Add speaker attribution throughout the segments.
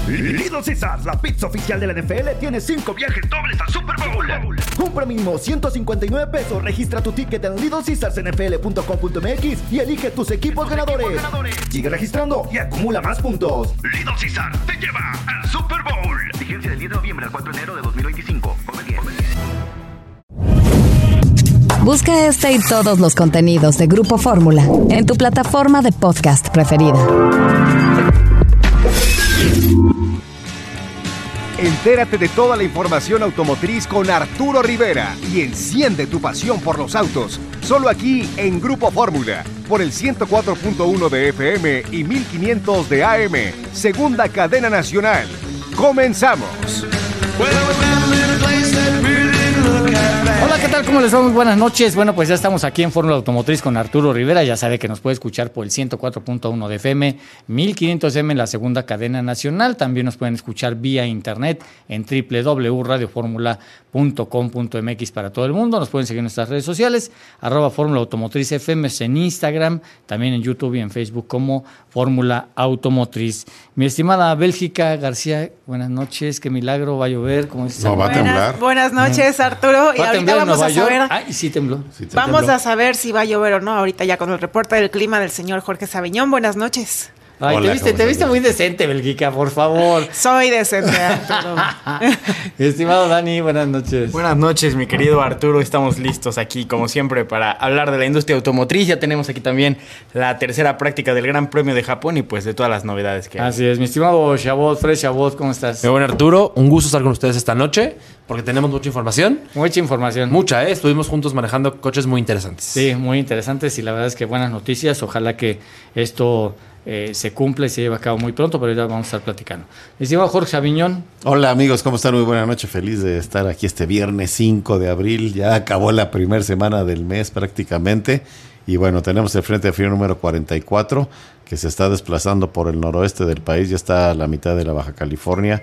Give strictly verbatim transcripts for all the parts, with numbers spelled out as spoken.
Speaker 1: Little Caesars, la pizza oficial de la N F L, tiene cinco viajes dobles al Super Bowl. Compra mínimo ciento cincuenta y nueve pesos, registra tu ticket en little caesars n f l punto com punto m x y elige tus equipos ganadores. equipos ganadores. Sigue registrando y acumula más puntos. Little Caesars te lleva al Super Bowl. Vigencia del diez de noviembre al cuatro de enero de dos mil veinticinco. Come bien.
Speaker 2: Busca este y todos los contenidos de Grupo Fórmula en tu plataforma de podcast preferida.
Speaker 3: Entérate de toda la información automotriz con Arturo Rivera y enciende tu pasión por los autos. Solo aquí en Grupo Fórmula, por el ciento cuatro punto uno de F M y mil quinientos de A M, segunda cadena nacional. ¡Comenzamos!
Speaker 4: Hola, ¿qué tal? ¿Cómo les va? Muy buenas noches. Bueno, pues ya estamos aquí en Fórmula Automotriz con Arturo Rivera. Ya sabe que nos puede escuchar por el ciento cuatro punto uno de F M, mil quinientos M en la segunda cadena nacional. También nos pueden escuchar vía internet en doble u doble u doble u punto radio fórmula punto com punto m x para todo el mundo. Nos pueden seguir en nuestras redes sociales, arroba Fórmula Automotriz F M en Instagram, también en YouTube y en Facebook como Fórmula Automotriz. Mi estimada Bélgica García, buenas noches. Qué milagro, va a llover. ¿Cómo estás?
Speaker 5: No, va a temblar.
Speaker 6: Buenas, buenas noches, Arturo. Y ahorita vamos a saber.
Speaker 4: Ay, sí tembló. Sí,
Speaker 6: vamos
Speaker 4: tembló.
Speaker 6: a saber si va a llover o no. Ahorita ya con el reporte del clima del señor Jorge Sabiñón. Buenas noches.
Speaker 4: Ay,
Speaker 5: Hola,
Speaker 4: te viste, te viste muy decente, Belgica, por favor.
Speaker 6: Soy decente, Arturo.
Speaker 4: Estimado Dani, buenas noches.
Speaker 7: Buenas noches, mi querido Arturo. Estamos listos aquí, como siempre, para hablar de la industria automotriz. Ya tenemos aquí también la tercera práctica del Gran Premio de Japón y pues de todas las novedades que hay.
Speaker 4: Así es, mi estimado Chabot, Fred Chabot, ¿cómo estás?
Speaker 8: Muy buen Arturo, un gusto estar con ustedes esta noche porque tenemos mucha información.
Speaker 4: Mucha información.
Speaker 8: Mucha, ¿eh? Estuvimos juntos manejando coches muy interesantes.
Speaker 4: Sí, muy interesantes y la verdad es que buenas noticias. Ojalá que esto eh, se cumpla y se lleve a cabo muy pronto, pero ahorita vamos a estar platicando. Estimado Jorge Sabiñón.
Speaker 5: Hola amigos, ¿cómo están? Muy buena noche, feliz de estar aquí este viernes cinco de abril. Ya acabó la primera semana del mes prácticamente. Y bueno, tenemos el Frente Frío número cuarenta y cuatro que se está desplazando por el noroeste del país. Ya está a la mitad de la Baja California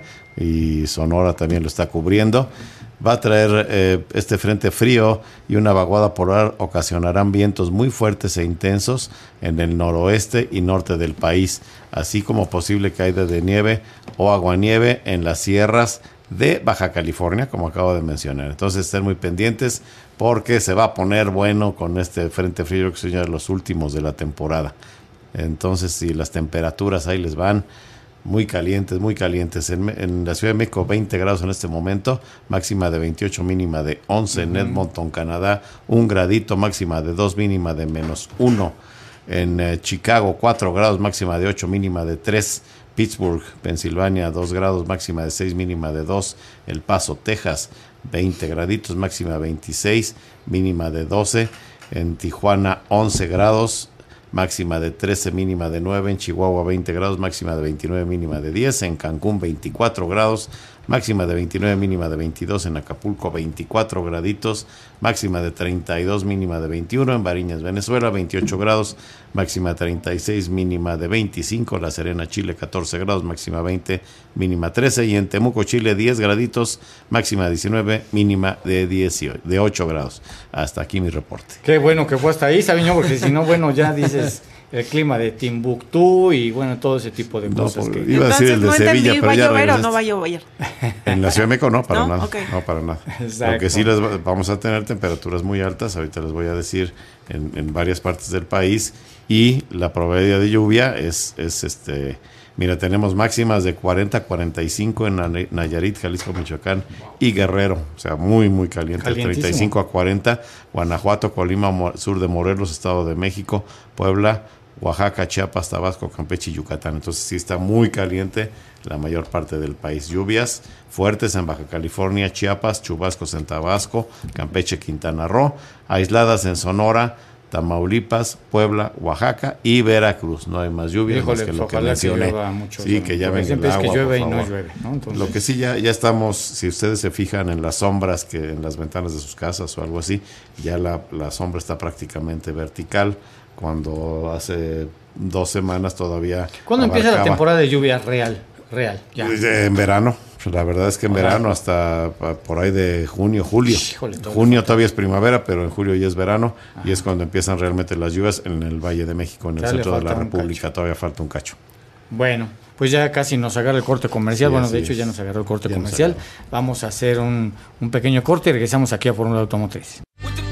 Speaker 5: y Sonora también lo está cubriendo. Va a traer eh, este frente frío y una vaguada polar ocasionarán vientos muy fuertes e intensos en el noroeste y norte del país, así como posible caída de nieve o aguanieve en las sierras de Baja California, como acabo de mencionar. Entonces estén muy pendientes porque se va a poner bueno con este frente frío que son ya los últimos de la temporada. Entonces, si las temperaturas ahí les van muy calientes, muy calientes. En, en la Ciudad de México, veinte grados en este momento, máxima de veintiocho, mínima de once. Uh-huh. En Edmonton, Canadá, un gradito, máxima de dos, mínima de menos uno. En eh, Chicago, cuatro grados, máxima de ocho, mínima de tres. Pittsburgh, Pensilvania, dos grados, máxima de seis, mínima de dos. El Paso, Texas, veinte graditos, máxima veintiséis, mínima de doce. En Tijuana, once grados, máxima de trece, mínima de nueve. En Chihuahua, veinte grados, máxima de veintinueve, mínima de diez. En Cancún, veinticuatro grados, máxima de veintinueve, mínima de veintidós. En Acapulco, veinticuatro graditos, máxima de treinta y dos, mínima de veintiuno. En Bariñas, Venezuela, veintiocho grados, máxima treinta y seis, mínima de veinticinco. La Serena, Chile, catorce grados, máxima veinte, mínima trece. Y en Temuco, Chile, diez graditos, máxima diecinueve, mínima de dieciocho, de ocho grados. Hasta aquí mi reporte.
Speaker 4: Qué bueno que fue hasta ahí, Sabiñón, porque si no, bueno, ya dices el clima de Timbuktu y bueno, todo ese tipo de cosas.
Speaker 5: No,
Speaker 4: que...
Speaker 5: iba a decir el de
Speaker 6: no
Speaker 5: Sevilla,
Speaker 6: entendí,
Speaker 5: pero
Speaker 6: ¿va a
Speaker 5: ya
Speaker 6: llover
Speaker 5: regresaste.
Speaker 6: o no va a llover?
Speaker 5: En la Ciudad de México no, para
Speaker 6: ¿No?
Speaker 5: nada.
Speaker 6: Okay.
Speaker 5: No, para nada.
Speaker 4: Exacto.
Speaker 5: Aunque sí les va, vamos a tener temperaturas muy altas, ahorita les voy a decir, en, en varias partes del país, y la probabilidad de lluvia es, es este, mira, tenemos máximas de cuarenta a cuarenta y cinco en Nayarit, Jalisco, Michoacán y Guerrero, o sea, muy, muy caliente, treinta y cinco a cuarenta, Guanajuato, Colima, sur de Morelos, Estado de México, Puebla, Oaxaca, Chiapas, Tabasco, Campeche y Yucatán. Entonces sí está muy caliente la mayor parte del país. Lluvias fuertes en Baja California, Chiapas, chubascos en Tabasco, Campeche, Quintana Roo, aisladas en Sonora, Tamaulipas, Puebla, Oaxaca y Veracruz. No hay más lluvias.
Speaker 4: Híjole,
Speaker 5: más que lo que
Speaker 4: ojalá
Speaker 5: mencioné.
Speaker 4: Que llueva mucho,
Speaker 5: sí, que ya venga el agua,
Speaker 4: es que llueve
Speaker 5: por
Speaker 4: y no
Speaker 5: favor.
Speaker 4: llueve, ¿no? Entonces...
Speaker 5: Lo que sí ya, ya estamos, si ustedes se fijan en las sombras que en las ventanas de sus casas o algo así, ya la, la sombra está prácticamente vertical. Cuando hace dos semanas todavía...
Speaker 4: ¿Cuándo
Speaker 5: abarcaba,
Speaker 4: empieza la temporada de lluvia real? Real, ya.
Speaker 5: En verano. La verdad es que en verano hasta por ahí de junio, julio.
Speaker 4: Híjole, todo
Speaker 5: junio
Speaker 4: falta.
Speaker 5: todavía es primavera, pero en julio ya es verano.
Speaker 4: Ajá.
Speaker 5: Y es cuando empiezan realmente las lluvias en el Valle de México, en el
Speaker 4: Ya le
Speaker 5: centro de la
Speaker 4: falta un
Speaker 5: República.
Speaker 4: cacho.
Speaker 5: Todavía falta un cacho.
Speaker 4: Bueno, pues ya casi nos agarra el corte comercial.
Speaker 5: Sí,
Speaker 4: bueno,
Speaker 5: así
Speaker 4: de hecho
Speaker 5: es.
Speaker 4: ya nos agarró el corte
Speaker 5: Ya nos
Speaker 4: comercial.
Speaker 5: agarró.
Speaker 4: Vamos a hacer un, un pequeño corte y regresamos aquí a Fórmula Automotriz.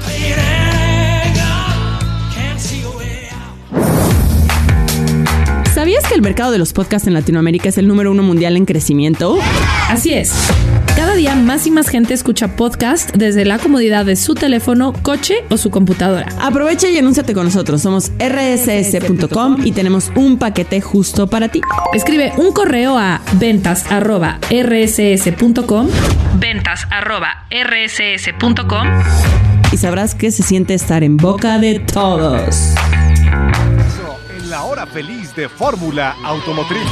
Speaker 9: ¿Sabías que el mercado de los podcasts en Latinoamérica es el número uno mundial en crecimiento?
Speaker 10: Así es. Cada día más y más gente escucha podcast desde la comodidad de su teléfono, coche o su computadora.
Speaker 9: Aprovecha y anúnciate con nosotros. Somos erre ese ese punto com y tenemos un paquete justo para ti.
Speaker 10: Escribe un correo a ventas arroba erre ese ese punto com, ventas arroba erre ese ese punto com
Speaker 9: y sabrás que se siente estar en boca de todos.
Speaker 3: En la hora feliz de Fórmula Automotriz.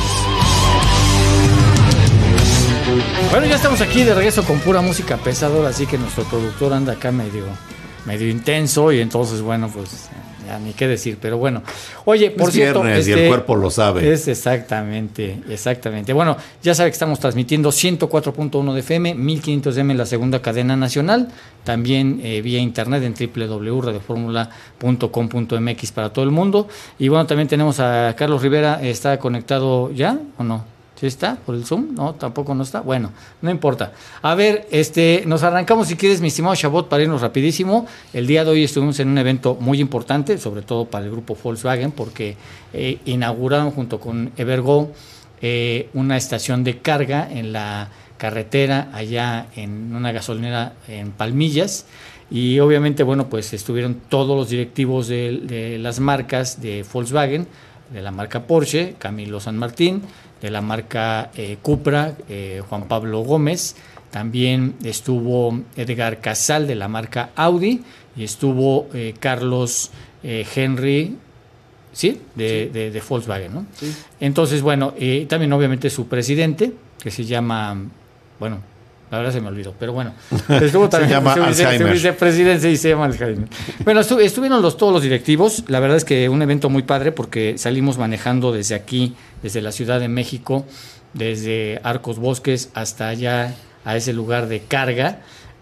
Speaker 4: Bueno, ya estamos aquí de regreso con pura música pesadora, así que nuestro productor anda acá medio, medio intenso y entonces, bueno, pues ya ni qué decir, pero bueno. Oye, por
Speaker 5: Es
Speaker 4: cierto...
Speaker 5: viernes y el cuerpo lo sabe.
Speaker 4: Es exactamente, exactamente. Bueno, ya sabe que estamos transmitiendo ciento cuatro punto uno de F M, mil quinientos de eme en la segunda cadena nacional, también eh, vía internet en doble u doble u doble u punto radio fórmula punto com punto eme equis para todo el mundo. Y bueno, también tenemos a Carlos Rivera, ¿está conectado ya o no? ¿Sí está? ¿Por el Zoom? No, tampoco no está. Bueno, no importa. A ver, este, nos arrancamos si quieres, mi estimado Chabot, para irnos rapidísimo. El día de hoy estuvimos en un evento muy importante, sobre todo para el grupo Volkswagen, porque eh, inauguraron junto con Evergo eh, una estación de carga en la carretera allá en una gasolinera en Palmillas. Y obviamente, bueno, pues estuvieron todos los directivos de, de las marcas de Volkswagen, de la marca Porsche, Camilo San Martín, de la marca eh, Cupra, eh, Juan Pablo Gómez, también estuvo Edgar Casal de la marca Audi y estuvo eh, Carlos eh, Henry, ¿sí? De, sí. de, de Volkswagen, ¿no? Sí. Entonces, bueno, eh, también obviamente su presidente, que se llama, bueno, la verdad se me olvidó, pero bueno. Estuvo también,
Speaker 5: se llama
Speaker 4: su,
Speaker 5: Alzheimer.
Speaker 4: Su vicepresidente y se llama Alzheimer. Bueno, estu, estuvieron los, todos los directivos. La verdad es que un evento muy padre porque salimos manejando desde aquí, desde la Ciudad de México, desde Arcos Bosques hasta allá, a ese lugar de carga.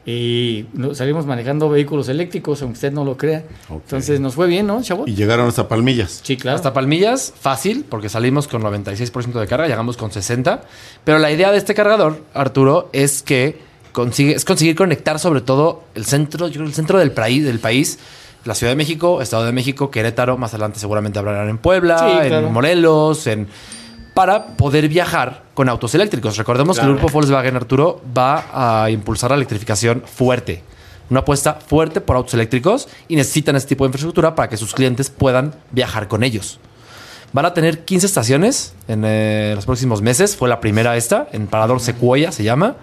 Speaker 4: Y salimos manejando vehículos eléctricos, aunque usted no lo crea. Okay. Entonces nos fue bien, ¿no, Chabot?
Speaker 5: Y llegaron hasta Palmillas.
Speaker 8: Sí, claro. Hasta Palmillas, fácil, porque salimos con noventa y seis por ciento de carga, llegamos con sesenta. Pero la idea de este cargador, Arturo, es que consigue, es conseguir conectar sobre todo el centro, yo creo el centro del país, del país, la Ciudad de México, Estado de México, Querétaro, más adelante seguramente hablarán en Puebla, sí, claro. en Morelos, en... para poder viajar con autos eléctricos. Recordemos claro. que el grupo Volkswagen, Arturo, va a impulsar la electrificación fuerte. Una apuesta fuerte por autos eléctricos y necesitan este tipo de infraestructura para que sus clientes puedan viajar con ellos. Van a tener quince estaciones en eh, los próximos meses. Fue la primera esta, en Parador Sequoia se llama.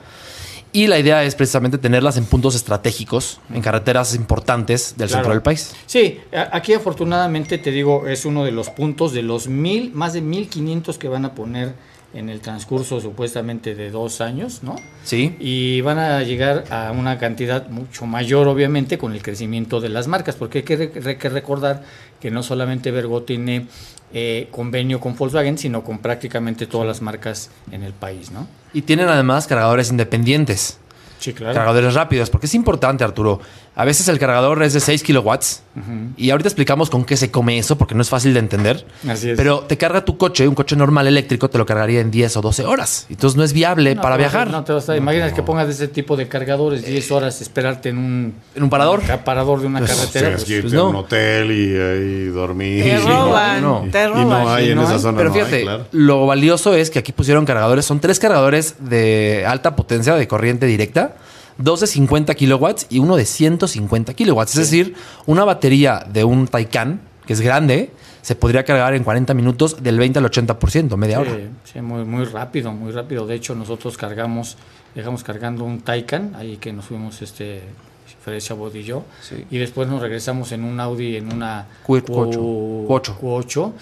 Speaker 8: Y la idea es precisamente tenerlas en puntos estratégicos, en carreteras importantes del claro. centro del país.
Speaker 4: Sí, aquí afortunadamente te digo, es uno de los puntos de los mil, más de mil quinientos que van a poner en el transcurso supuestamente de dos años, ¿no?
Speaker 8: Sí.
Speaker 4: Y van a llegar a una cantidad mucho mayor, obviamente, con el crecimiento de las marcas, porque hay que, re- que recordar que no solamente Vergo tiene eh, convenio con Volkswagen, sino con prácticamente todas las marcas en el país, ¿no?
Speaker 8: Y tienen además cargadores independientes.
Speaker 4: Sí, claro.
Speaker 8: Cargadores rápidos, porque es importante, Arturo. A veces el cargador es de seis kilowatts uh-huh. y ahorita explicamos con qué se come eso, porque no es fácil de entender.
Speaker 4: Así es.
Speaker 8: Pero te carga tu coche, un coche normal eléctrico te lo cargaría en diez o doce horas. Entonces no es viable
Speaker 4: no,
Speaker 8: para
Speaker 4: te
Speaker 8: viajar.
Speaker 4: A, no te vas a, imaginas no. que pongas ese tipo de cargadores diez horas esperarte en un...
Speaker 8: ¿En un parador?
Speaker 4: Un parador de una pues, carretera.
Speaker 5: Tienes que irte a un hotel y ahí dormir.
Speaker 6: Te roban,
Speaker 8: no, no.
Speaker 6: te roban.
Speaker 5: Y no hay en
Speaker 8: no
Speaker 5: esa
Speaker 8: hay.
Speaker 5: zona.
Speaker 8: Pero
Speaker 5: no
Speaker 8: fíjate,
Speaker 5: hay, claro.
Speaker 8: lo valioso es que aquí pusieron cargadores. Son tres cargadores de alta potencia de corriente directa. Dos de cincuenta kilowatts y uno de ciento cincuenta kilowatts. Sí. Es decir, una batería de un Taycan, que es grande, se podría cargar en cuarenta minutos del veinte al ochenta por ciento, media
Speaker 4: sí,
Speaker 8: hora.
Speaker 4: Sí, muy, muy rápido, muy rápido. De hecho, nosotros cargamos, dejamos cargando un Taycan, ahí que nos fuimos, este, Fred Chabot y yo,
Speaker 8: sí.
Speaker 4: y después nos regresamos en un Audi, en una
Speaker 8: Q ocho.
Speaker 4: Q ocho.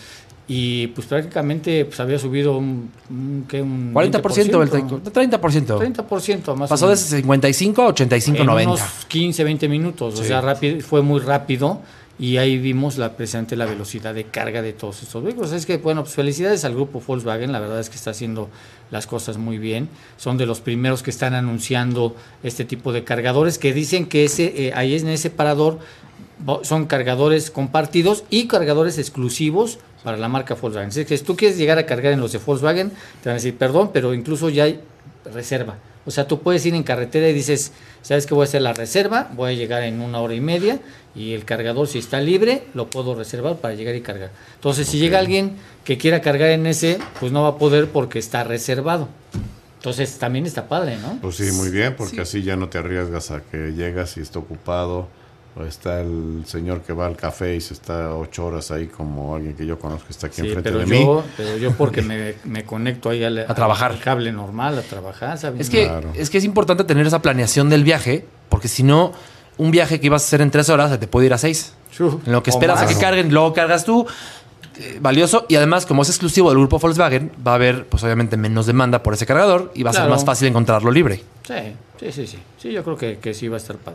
Speaker 4: Y pues prácticamente pues, había subido un, un, ¿qué? un
Speaker 8: cuarenta por ciento,
Speaker 4: veinte por ciento.
Speaker 8: El treinta por ciento.
Speaker 4: treinta por ciento más
Speaker 8: Pasó
Speaker 4: o
Speaker 8: de
Speaker 4: menos.
Speaker 8: cincuenta y cinco a ochenta y cinco,
Speaker 4: en
Speaker 8: noventa.
Speaker 4: unos quince, veinte minutos. Sí. O sea, rápido, fue muy rápido. Y ahí vimos la, precisamente la velocidad de carga de todos estos vehículos. Es que, bueno, pues felicidades al grupo Volkswagen. La verdad es que está haciendo las cosas muy bien. Son de los primeros que están anunciando este tipo de cargadores que dicen que ese eh, ahí en ese parador son cargadores compartidos y cargadores exclusivos para la marca Volkswagen. Así que si tú quieres llegar a cargar en los de Volkswagen, te van a decir, perdón, pero incluso ya hay reserva. O sea, tú puedes ir en carretera y dices, ¿sabes qué? Voy a hacer la reserva, voy a llegar en una hora y media y el cargador, si está libre, lo puedo reservar para llegar y cargar. Entonces, okay. si llega alguien que quiera cargar en ese, pues no va a poder porque está reservado. Entonces, también está padre, ¿no?
Speaker 5: Pues sí, muy bien, porque
Speaker 6: sí.
Speaker 5: así ya no te arriesgas a que llegas y está ocupado. O está el señor que va al café y se está ocho horas ahí, como alguien que yo conozco que está aquí
Speaker 4: sí,
Speaker 5: enfrente
Speaker 4: pero
Speaker 5: de
Speaker 4: yo,
Speaker 5: mí.
Speaker 4: pero yo porque me, me conecto ahí al,
Speaker 8: a trabajar.
Speaker 4: Al cable normal, a trabajar, ¿sabes?
Speaker 8: Es que,
Speaker 5: claro.
Speaker 8: es que es importante tener esa planeación del viaje, porque si no, un viaje que ibas a hacer en tres horas se te puede ir a seis.
Speaker 4: Uf,
Speaker 8: en lo que esperas a que carguen, luego cargas tú. Eh, valioso. Y además, como es exclusivo del grupo Volkswagen, va a haber, pues obviamente, menos demanda por ese cargador y va a
Speaker 4: claro.
Speaker 8: ser más fácil encontrarlo libre.
Speaker 4: Sí, sí, sí, sí. Sí, yo creo que, que sí va a estar padre.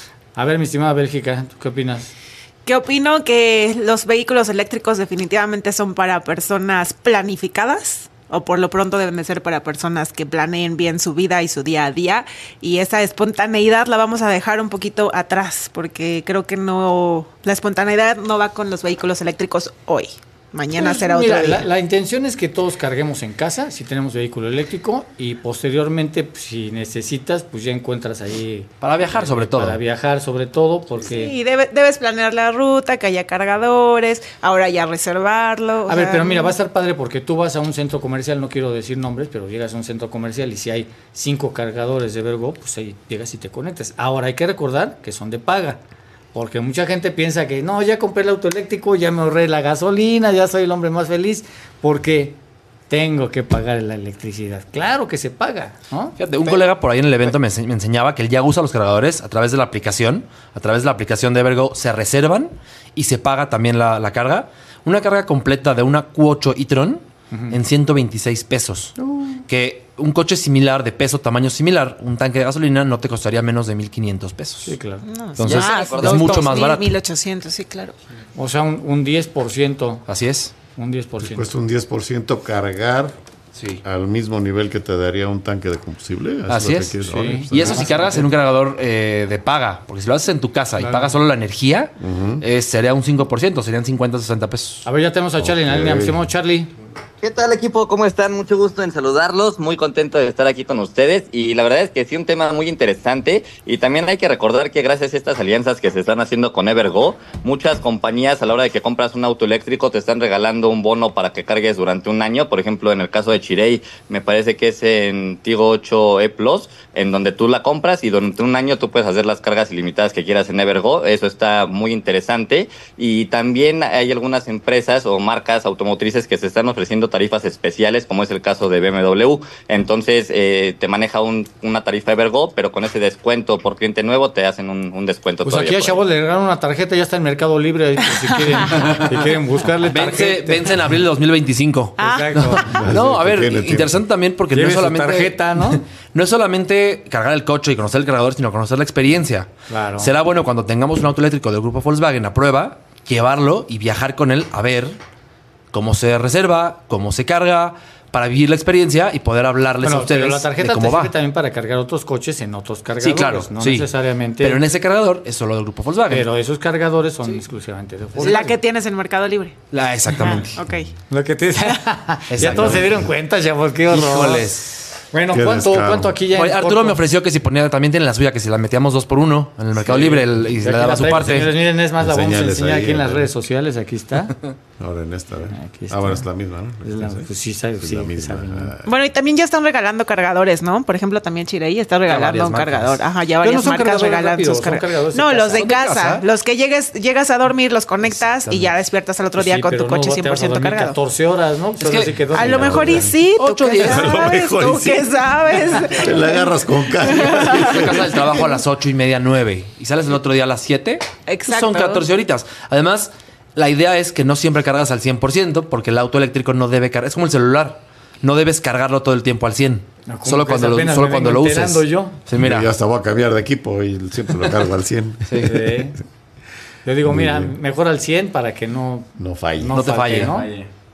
Speaker 4: A ver, mi estimada Bélgica, ¿tú qué opinas?
Speaker 6: ¿Qué opino? Que los vehículos eléctricos definitivamente son para personas planificadas, o por lo pronto deben de ser para personas que planeen bien su vida y su día a día, y esa espontaneidad la vamos a dejar un poquito atrás, porque creo que no, la espontaneidad no va con los vehículos eléctricos hoy. Mañana
Speaker 4: pues,
Speaker 6: será
Speaker 4: mira,
Speaker 6: otro día.
Speaker 4: La, la intención es que todos carguemos en casa si tenemos vehículo eléctrico y posteriormente, pues, si necesitas, pues ya encuentras ahí...
Speaker 8: Para viajar, sobre todo.
Speaker 4: Para viajar, sobre todo, porque...
Speaker 6: Sí, debe, debes planear la ruta, que haya cargadores, ahora ya reservarlo.
Speaker 4: A ver, sea, pero mira, va a estar padre porque tú vas a un centro comercial, no quiero decir nombres, pero llegas a un centro comercial y si hay cinco cargadores de Evergo, pues ahí llegas y te conectas. Ahora hay que recordar que son de paga. Porque mucha gente piensa que no, ya compré el auto eléctrico, ya me ahorré la gasolina, ya soy el hombre más feliz, porque tengo que pagar la electricidad. Claro que se paga, ¿no?
Speaker 8: Fíjate, un colega por ahí en el evento me, ense- me enseñaba que él ya usa los cargadores a través de la aplicación. A través de la aplicación de Evergo se reservan y se paga también la, la carga. Una carga completa de una Q ocho e-tron uh-huh. en ciento veintiséis pesos. Uh. Que un coche similar, de peso, tamaño similar, un tanque de gasolina, no te costaría menos de mil quinientos pesos.
Speaker 4: Sí, claro.
Speaker 6: No,
Speaker 8: Entonces,
Speaker 6: ya,
Speaker 8: es dos, mucho dos, más
Speaker 6: mil,
Speaker 8: barato.
Speaker 6: mil ochocientos, sí, claro.
Speaker 4: O sea, un, un diez por ciento.
Speaker 8: Así es.
Speaker 4: Un diez por ciento.
Speaker 5: Cuesta un diez por ciento cargar
Speaker 8: sí.
Speaker 5: al mismo nivel que te daría un tanque de combustible.
Speaker 8: Así es.
Speaker 5: es.
Speaker 8: Sí.
Speaker 5: Ahora, pues,
Speaker 8: y eso si cargas en un cargador eh, de paga, porque si lo haces en tu casa claro. y pagas solo la energía, uh-huh. eh, sería un cinco por ciento, serían cincuenta, sesenta pesos.
Speaker 4: A ver, ya tenemos a Charlie okay. en la línea. Me llamo Charlie.
Speaker 11: ¿Qué tal, equipo? ¿Cómo están? Mucho gusto en saludarlos, muy contento de estar aquí con ustedes y la verdad es que sí, un tema muy interesante y también hay que recordar que gracias a estas alianzas que se están haciendo con Evergo, muchas compañías a la hora de que compras un auto eléctrico te están regalando un bono para que cargues durante un año. Por ejemplo, en el caso de Chirey, me parece que es en Tigo ocho E Plus, en donde tú la compras y durante un año tú puedes hacer las cargas ilimitadas que quieras en Evergo. Eso está muy interesante y también hay algunas empresas o marcas automotrices que se están ofreciendo tarifas especiales, como es el caso de B M W. Entonces, eh, te maneja un, una tarifa Evergo, pero con ese descuento por cliente nuevo te hacen un, un descuento.
Speaker 4: Pues aquí a chavos le regalan una tarjeta, ya está en Mercado Libre, si quieren, si quieren buscarle tarjeta.
Speaker 8: Vence, vence en abril de dos mil veinticinco.
Speaker 6: Ah.
Speaker 4: Exacto.
Speaker 8: No, a ver, interesante también porque no es solamente
Speaker 4: tarjeta, ¿no?
Speaker 8: No es solamente cargar el coche y conocer el cargador, sino conocer la experiencia.
Speaker 4: Claro.
Speaker 8: Será bueno cuando tengamos un auto eléctrico del grupo Volkswagen a prueba, llevarlo y viajar con él a ver cómo se reserva, cómo se carga, para vivir la experiencia y poder hablarles
Speaker 4: bueno,
Speaker 8: a ustedes
Speaker 4: pero la tarjeta
Speaker 8: de cómo
Speaker 4: te sirve
Speaker 8: va.
Speaker 4: también para cargar otros coches en otros cargadores.
Speaker 8: Sí, claro,
Speaker 4: no
Speaker 8: sí.
Speaker 4: necesariamente.
Speaker 8: Pero en ese cargador es solo del grupo Volkswagen.
Speaker 4: Pero esos cargadores son sí. exclusivamente de Volkswagen.
Speaker 6: La que tienes en Mercado Libre.
Speaker 8: La, exactamente.
Speaker 6: Ah, ok.
Speaker 4: Lo que te ya todos se dieron cuenta, chavos, qué horror.
Speaker 8: Híjoles.
Speaker 4: Bueno, ¿cuánto, ¿cuánto aquí ya?
Speaker 8: Oye, Arturo me ofreció que si ponía, también tiene la suya, que si la metíamos dos por uno en el Mercado
Speaker 4: sí.
Speaker 8: Libre el, y se le daba su parte.
Speaker 4: Señores, miren, es más, la vamos a enseñar
Speaker 5: ahí,
Speaker 4: aquí en las
Speaker 5: ¿no?
Speaker 4: redes sociales, aquí está.
Speaker 5: Ahora en esta, ¿eh?
Speaker 4: Aquí está.
Speaker 5: Ah, bueno, es la misma, ¿no?
Speaker 4: Es la, pues sí, sabes,
Speaker 5: es
Speaker 4: sí,
Speaker 5: la misma.
Speaker 4: misma.
Speaker 6: Bueno, y también ya están regalando cargadores, ¿no? Por ejemplo, también Chirey está regalando un
Speaker 8: marcas.
Speaker 6: cargador. Ajá, ya varias
Speaker 4: no
Speaker 6: marcas regalan
Speaker 4: rápidos,
Speaker 6: sus cargadores.
Speaker 4: cargadores
Speaker 6: No,
Speaker 4: de
Speaker 6: los de
Speaker 8: ¿Son de
Speaker 6: casa.
Speaker 8: casa?
Speaker 6: Los que llegues, llegas a dormir, los conectas y ya despiertas al otro día
Speaker 4: sí,
Speaker 6: con tu coche
Speaker 4: no,
Speaker 6: cien por ciento cargado.
Speaker 4: catorce horas, ¿no?
Speaker 8: Es que
Speaker 4: así que
Speaker 6: a lo mejor y sí, tú
Speaker 8: ocho
Speaker 6: qué
Speaker 8: días.
Speaker 6: sabes,
Speaker 5: A lo mejor
Speaker 6: tú
Speaker 5: y sí.
Speaker 6: qué sabes.
Speaker 5: Te la agarras con calma.
Speaker 8: Te casa del trabajo a las ocho y media, nueve. Y sales el otro día a las siete.
Speaker 6: Exacto.
Speaker 8: Son catorce horitas. Además, la idea es que no siempre cargas al cien por ciento porque el auto eléctrico no debe cargar. Es como el celular. No debes cargarlo todo el tiempo al cien.
Speaker 4: No,
Speaker 8: solo cuando lo, solo cuando lo uses.
Speaker 4: Yo.
Speaker 8: Sí, mira.
Speaker 5: Yo hasta voy a cambiar de equipo y siempre lo cargo al cien.
Speaker 4: Sí. Sí. Yo digo,
Speaker 5: Muy
Speaker 4: mira,
Speaker 5: bien.
Speaker 4: mejor al cien para que no...
Speaker 5: No falle.
Speaker 8: No te falle,
Speaker 4: ¿no?
Speaker 8: falle.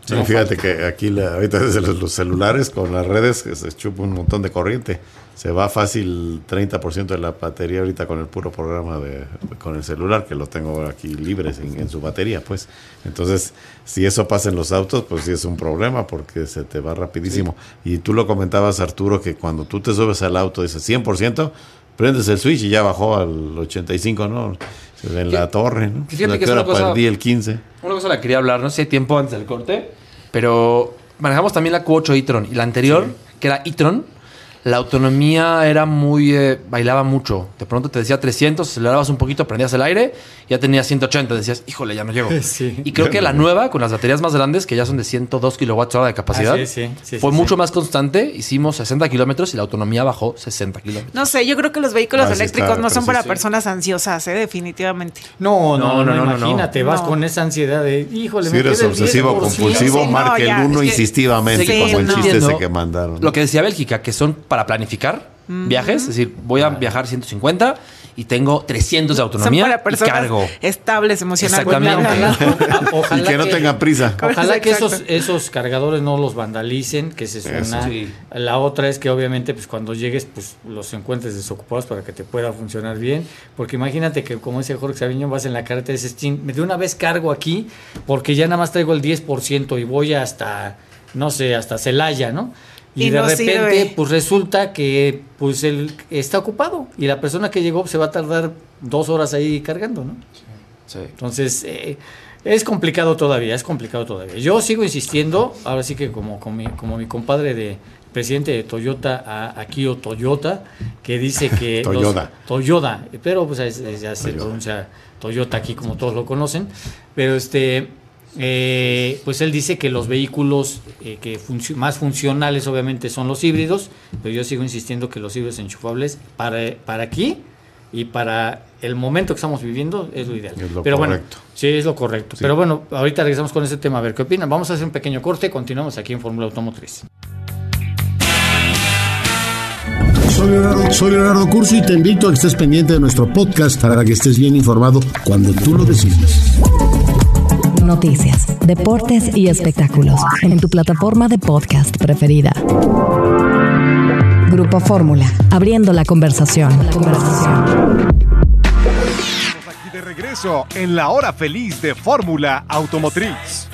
Speaker 5: Sí, fíjate que aquí la, ahorita desde los, los celulares con las redes se chupa un montón de corriente. Se va fácil treinta por ciento de la batería ahorita con el puro programa de con el celular, que lo tengo aquí libre en, en su batería, pues. Entonces, si eso pasa en los autos, pues sí es un problema porque se te va rapidísimo. Sí. Y tú lo comentabas, Arturo, que cuando tú te subes al auto, dices cien por ciento, prendes el switch y ya bajó al ochenta y cinco, ¿no? En la torre, ¿no?
Speaker 8: Fíjate que es una cosa,
Speaker 5: perdí el quince.
Speaker 8: Una cosa la quería hablar, no sé si hay tiempo antes del corte, pero manejamos también la Q ocho e-tron y la anterior, sí, que era e-tron. La autonomía era muy... Eh, bailaba mucho. De pronto te decía trescientos, acelerabas un poquito, prendías el aire, ya tenías ciento ochenta. Decías, híjole, ya no llego. Sí. Y creo que la nueva, con las baterías más grandes, que ya son de ciento dos kilowatts hora de capacidad,
Speaker 4: ah, sí, sí, sí,
Speaker 8: fue
Speaker 4: sí,
Speaker 8: mucho
Speaker 4: sí.
Speaker 8: más constante. Hicimos sesenta kilómetros y la autonomía bajó sesenta kilómetros.
Speaker 6: No sé, yo creo que los vehículos
Speaker 5: Ah, sí,
Speaker 6: eléctricos
Speaker 5: está,
Speaker 6: no son
Speaker 5: pero sí,
Speaker 6: para
Speaker 5: sí.
Speaker 6: personas ansiosas, ¿eh? Definitivamente.
Speaker 4: No, no, no, no,
Speaker 8: No, no, no,
Speaker 4: imagínate,
Speaker 8: no.
Speaker 4: vas
Speaker 6: No.
Speaker 4: con esa ansiedad de, híjole,
Speaker 5: Si
Speaker 4: me
Speaker 5: eres
Speaker 4: queda el
Speaker 5: obsesivo
Speaker 4: diez por ciento.
Speaker 5: compulsivo,
Speaker 6: Sí, no,
Speaker 5: marca
Speaker 6: ya.
Speaker 5: el uno
Speaker 8: Es que-
Speaker 5: insistivamente,
Speaker 6: sí,
Speaker 5: como el
Speaker 6: no.
Speaker 5: chiste ese
Speaker 8: Entiendo
Speaker 5: que mandaron.
Speaker 8: Lo que decía Bélgica, que son para planificar viajes, es decir, voy a viajar ciento cincuenta y tengo trescientos de autonomía
Speaker 6: Son para
Speaker 8: y
Speaker 6: personas
Speaker 8: cargo.
Speaker 6: estables emocionalmente.
Speaker 8: Exactamente.
Speaker 4: Ojalá, ojalá
Speaker 5: Y que no tengan prisa.
Speaker 4: Ojalá que
Speaker 6: Exacto.
Speaker 4: esos, esos cargadores no los vandalicen, que esa es
Speaker 5: Eso,
Speaker 4: una.
Speaker 8: sí.
Speaker 4: La otra es que obviamente pues cuando llegues pues los encuentres desocupados para que te pueda funcionar bien, porque imagínate que como dice Jorge Sabiñón, vas en la carretera y dices, "Chin, de una vez cargo aquí porque ya nada más traigo el diez por ciento y voy hasta, no sé, hasta Celaya, ¿no? Y,
Speaker 6: Y
Speaker 4: de
Speaker 6: no
Speaker 4: repente,
Speaker 6: sirve.
Speaker 4: pues resulta que pues él está ocupado y la persona que llegó se va a tardar dos horas ahí cargando, ¿no?
Speaker 8: Sí.
Speaker 4: Entonces, eh, es complicado todavía, es complicado todavía. Yo sigo insistiendo, ahora sí que como, como, mi, como mi compadre de presidente de Toyota, a Akio Toyota, que dice que... los-
Speaker 5: Toyota.
Speaker 4: Toyota, pero pues es- es- ya se
Speaker 5: Toyota.
Speaker 4: pronuncia Toyota aquí como todos lo conocen, pero este... Eh, pues él dice que los vehículos eh, que func- más funcionales obviamente son los híbridos, pero yo sigo insistiendo que los híbridos enchufables para, para aquí y para el momento que estamos viviendo es lo ideal.
Speaker 5: Es lo
Speaker 4: pero
Speaker 5: correcto.
Speaker 4: bueno, sí, es lo correcto.
Speaker 5: Sí.
Speaker 4: Pero bueno, ahorita regresamos con ese tema, a ver qué opinan. Vamos a hacer un pequeño corte, continuamos aquí en Fórmula Automotriz.
Speaker 12: Soy Leonardo, soy Leonardo Curso y te invito a que estés pendiente de nuestro podcast para que estés bien informado cuando tú lo decidas.
Speaker 2: Noticias, deportes y espectáculos en tu plataforma de podcast preferida. Grupo Fórmula, abriendo la conversación. La conversación.
Speaker 3: Estamos aquí de regreso en la hora feliz de Fórmula Automotriz.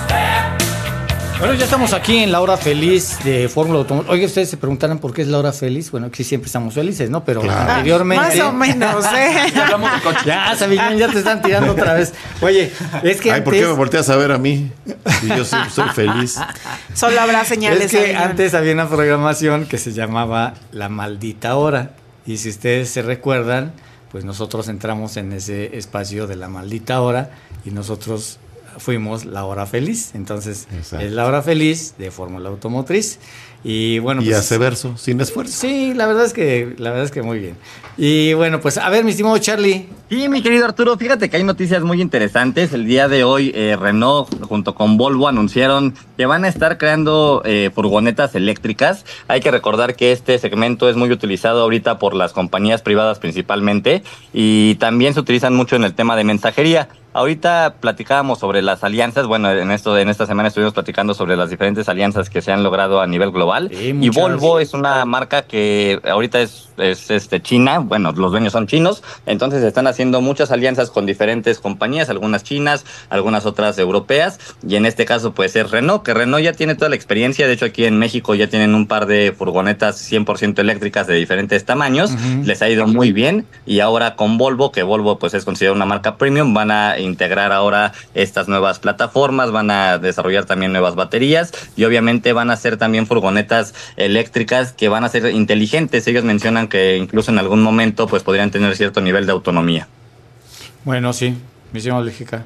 Speaker 4: Bueno, ya estamos aquí en la hora feliz de Fórmula Automotriz. Oye, ustedes se preguntarán por qué es la hora feliz. Bueno, que siempre estamos felices, ¿no? Pero
Speaker 5: Claro.
Speaker 4: anteriormente...
Speaker 6: Más o menos, ¿eh?
Speaker 8: Ya hablamos de coche.
Speaker 4: Ya, Sabiñón, ya te están tirando otra vez. Oye, es que
Speaker 5: Ay, ¿por
Speaker 4: antes...
Speaker 5: qué me volteas a ver a mí? Si yo soy, soy feliz.
Speaker 6: Solo habrá señales.
Speaker 4: Es que
Speaker 6: Sabiñón.
Speaker 4: antes había una programación que se llamaba La Maldita Hora. Y si ustedes se recuerdan, pues nosotros entramos en ese espacio de La Maldita Hora y nosotros fuimos La Hora Feliz. Entonces,
Speaker 5: Exacto.
Speaker 4: es La Hora Feliz de Fórmula Automotriz. Y bueno,
Speaker 5: Y
Speaker 4: pues,
Speaker 5: hace verso, sin esfuerzo.
Speaker 4: sí, la verdad es que la verdad es que muy bien. Y bueno, pues a ver, mi estimado Charlie.
Speaker 11: Sí, mi querido Arturo, fíjate que hay noticias muy interesantes. El día de hoy, eh, Renault junto con Volvo anunciaron que van a estar creando eh, furgonetas eléctricas. Hay que recordar que este segmento es muy utilizado ahorita por las compañías privadas principalmente y también se utilizan mucho en el tema de mensajería. Ahorita platicábamos sobre las alianzas, bueno, en esto en esta semana estuvimos platicando sobre las diferentes alianzas que se han logrado a nivel global.
Speaker 4: Sí,
Speaker 11: y
Speaker 4: muchas.
Speaker 11: Volvo es una marca que ahorita es, es este China, bueno, los dueños son chinos, entonces están haciendo muchas alianzas con diferentes compañías, algunas chinas, algunas otras europeas, y en este caso pues es Renault, que Renault ya tiene toda la experiencia. De hecho aquí en México ya tienen un par de furgonetas cien por ciento eléctricas de diferentes tamaños,
Speaker 4: Uh-huh.
Speaker 11: les ha ido muy bien, y ahora con Volvo, que Volvo pues es considerada una marca premium, van a integrar ahora estas nuevas plataformas, van a desarrollar también nuevas baterías y obviamente van a ser también furgonetas eléctricas que van a ser inteligentes. Ellos mencionan que incluso en algún momento pues podrían tener cierto nivel de autonomía.
Speaker 4: Bueno, sí, mi estimado Léxica.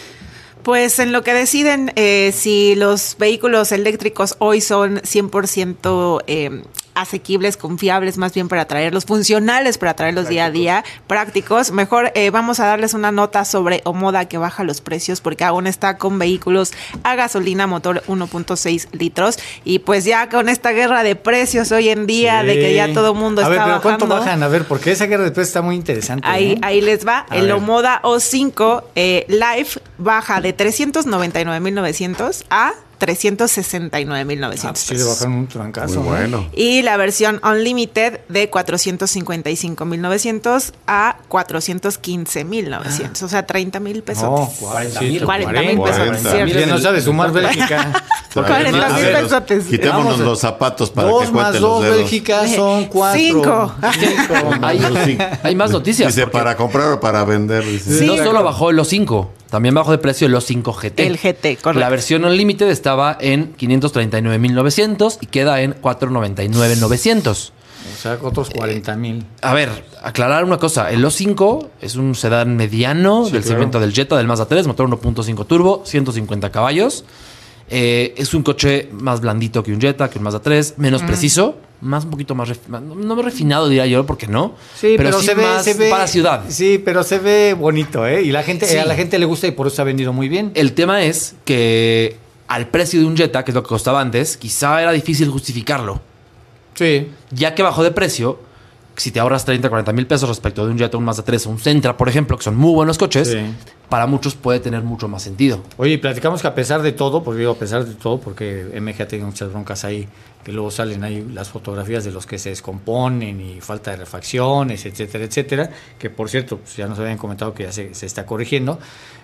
Speaker 6: Pues en lo que deciden eh, si los vehículos eléctricos hoy son cien por ciento eh, asequibles, confiables, más bien para traerlos, funcionales para traerlos día a día, prácticos. Mejor eh, vamos a darles una nota sobre Omoda, que baja los precios porque aún está con vehículos a gasolina, motor uno punto seis litros. Y pues ya con esta guerra de precios hoy en día,
Speaker 4: Sí.
Speaker 6: de que ya todo el mundo
Speaker 4: a
Speaker 6: está
Speaker 4: ver, pero
Speaker 6: bajando.
Speaker 4: ¿cuánto bajan? A ver, porque esa guerra de precios está muy interesante.
Speaker 6: Ahí,
Speaker 4: ¿eh?
Speaker 6: ahí les va.
Speaker 4: A
Speaker 6: el
Speaker 4: ver.
Speaker 6: Omoda O cinco eh, Live baja de trescientos noventa y nueve mil novecientos a trescientos sesenta y nueve mil novecientos
Speaker 4: Ah, sí, le bajaron un trancazo.
Speaker 5: Muy bueno.
Speaker 6: Y la versión Unlimited de cuatrocientos cincuenta y cinco mil novecientos a cuatrocientos quince mil novecientos. O sea, treinta mil pesos.
Speaker 4: No, cuarenta mil.
Speaker 6: cuarenta mil pesos.
Speaker 5: cuarenta.
Speaker 6: ¿cierto?
Speaker 4: Ya no sabe sumar Bélgica.
Speaker 6: cuarenta mil
Speaker 5: A ver,
Speaker 6: pesos.
Speaker 5: Quitémonos
Speaker 4: Vamos a-
Speaker 5: los zapatos para
Speaker 4: Dos
Speaker 5: que
Speaker 4: más
Speaker 5: cuenten
Speaker 4: dos,
Speaker 5: los dedos.
Speaker 4: Bélgica, son cuatro.
Speaker 6: Cinco.
Speaker 4: Cinco.
Speaker 8: Hay, hay más noticias.
Speaker 5: Dice,
Speaker 8: porque
Speaker 5: para comprar o para vender. Dice.
Speaker 6: Sí.
Speaker 8: no solo bajó el O cinco, también bajó de precio el O cinco G T.
Speaker 6: El G T, correcto.
Speaker 8: La versión Unlimited estaba en quinientos treinta y nueve mil novecientos y queda en cuatrocientos noventa y nueve mil novecientos.
Speaker 4: O sea, otros cuarenta mil.
Speaker 8: A ver, aclarar una cosa. El O cinco es un sedán mediano
Speaker 4: Sí,
Speaker 8: del
Speaker 4: claro.
Speaker 8: segmento del Jetta, del Mazda tres, motor uno punto cinco turbo, ciento cincuenta caballos. Eh, es un coche más blandito que un Jetta, que un Mazda tres, menos
Speaker 4: Mm.
Speaker 8: preciso, más un poquito más, ref- no no más refinado diría yo, porque no.
Speaker 4: Sí, pero,
Speaker 8: sí
Speaker 4: se, ve,
Speaker 8: más
Speaker 4: se ve
Speaker 8: para ciudad.
Speaker 4: Sí, pero se ve bonito, ¿eh? Y la gente,
Speaker 8: Sí.
Speaker 4: a la gente le gusta y por eso se ha vendido muy bien.
Speaker 8: El tema es que al precio de un Jetta, que es lo que costaba antes, quizá era difícil justificarlo.
Speaker 4: Sí.
Speaker 8: Ya que bajó de precio, si te ahorras treinta, cuarenta mil pesos respecto de un Jetta, un Mazda tres o un Sentra, por ejemplo, que son muy buenos coches,
Speaker 4: Sí.
Speaker 8: para muchos puede tener mucho más sentido.
Speaker 4: Oye, y platicamos que a pesar de todo, porque digo a pesar de todo, porque M G ha tenido muchas broncas ahí, que luego salen ahí las fotografías de los que se descomponen y falta de refacciones, etcétera, etcétera, que por cierto, pues ya nos habían comentado que ya se, se está corrigiendo.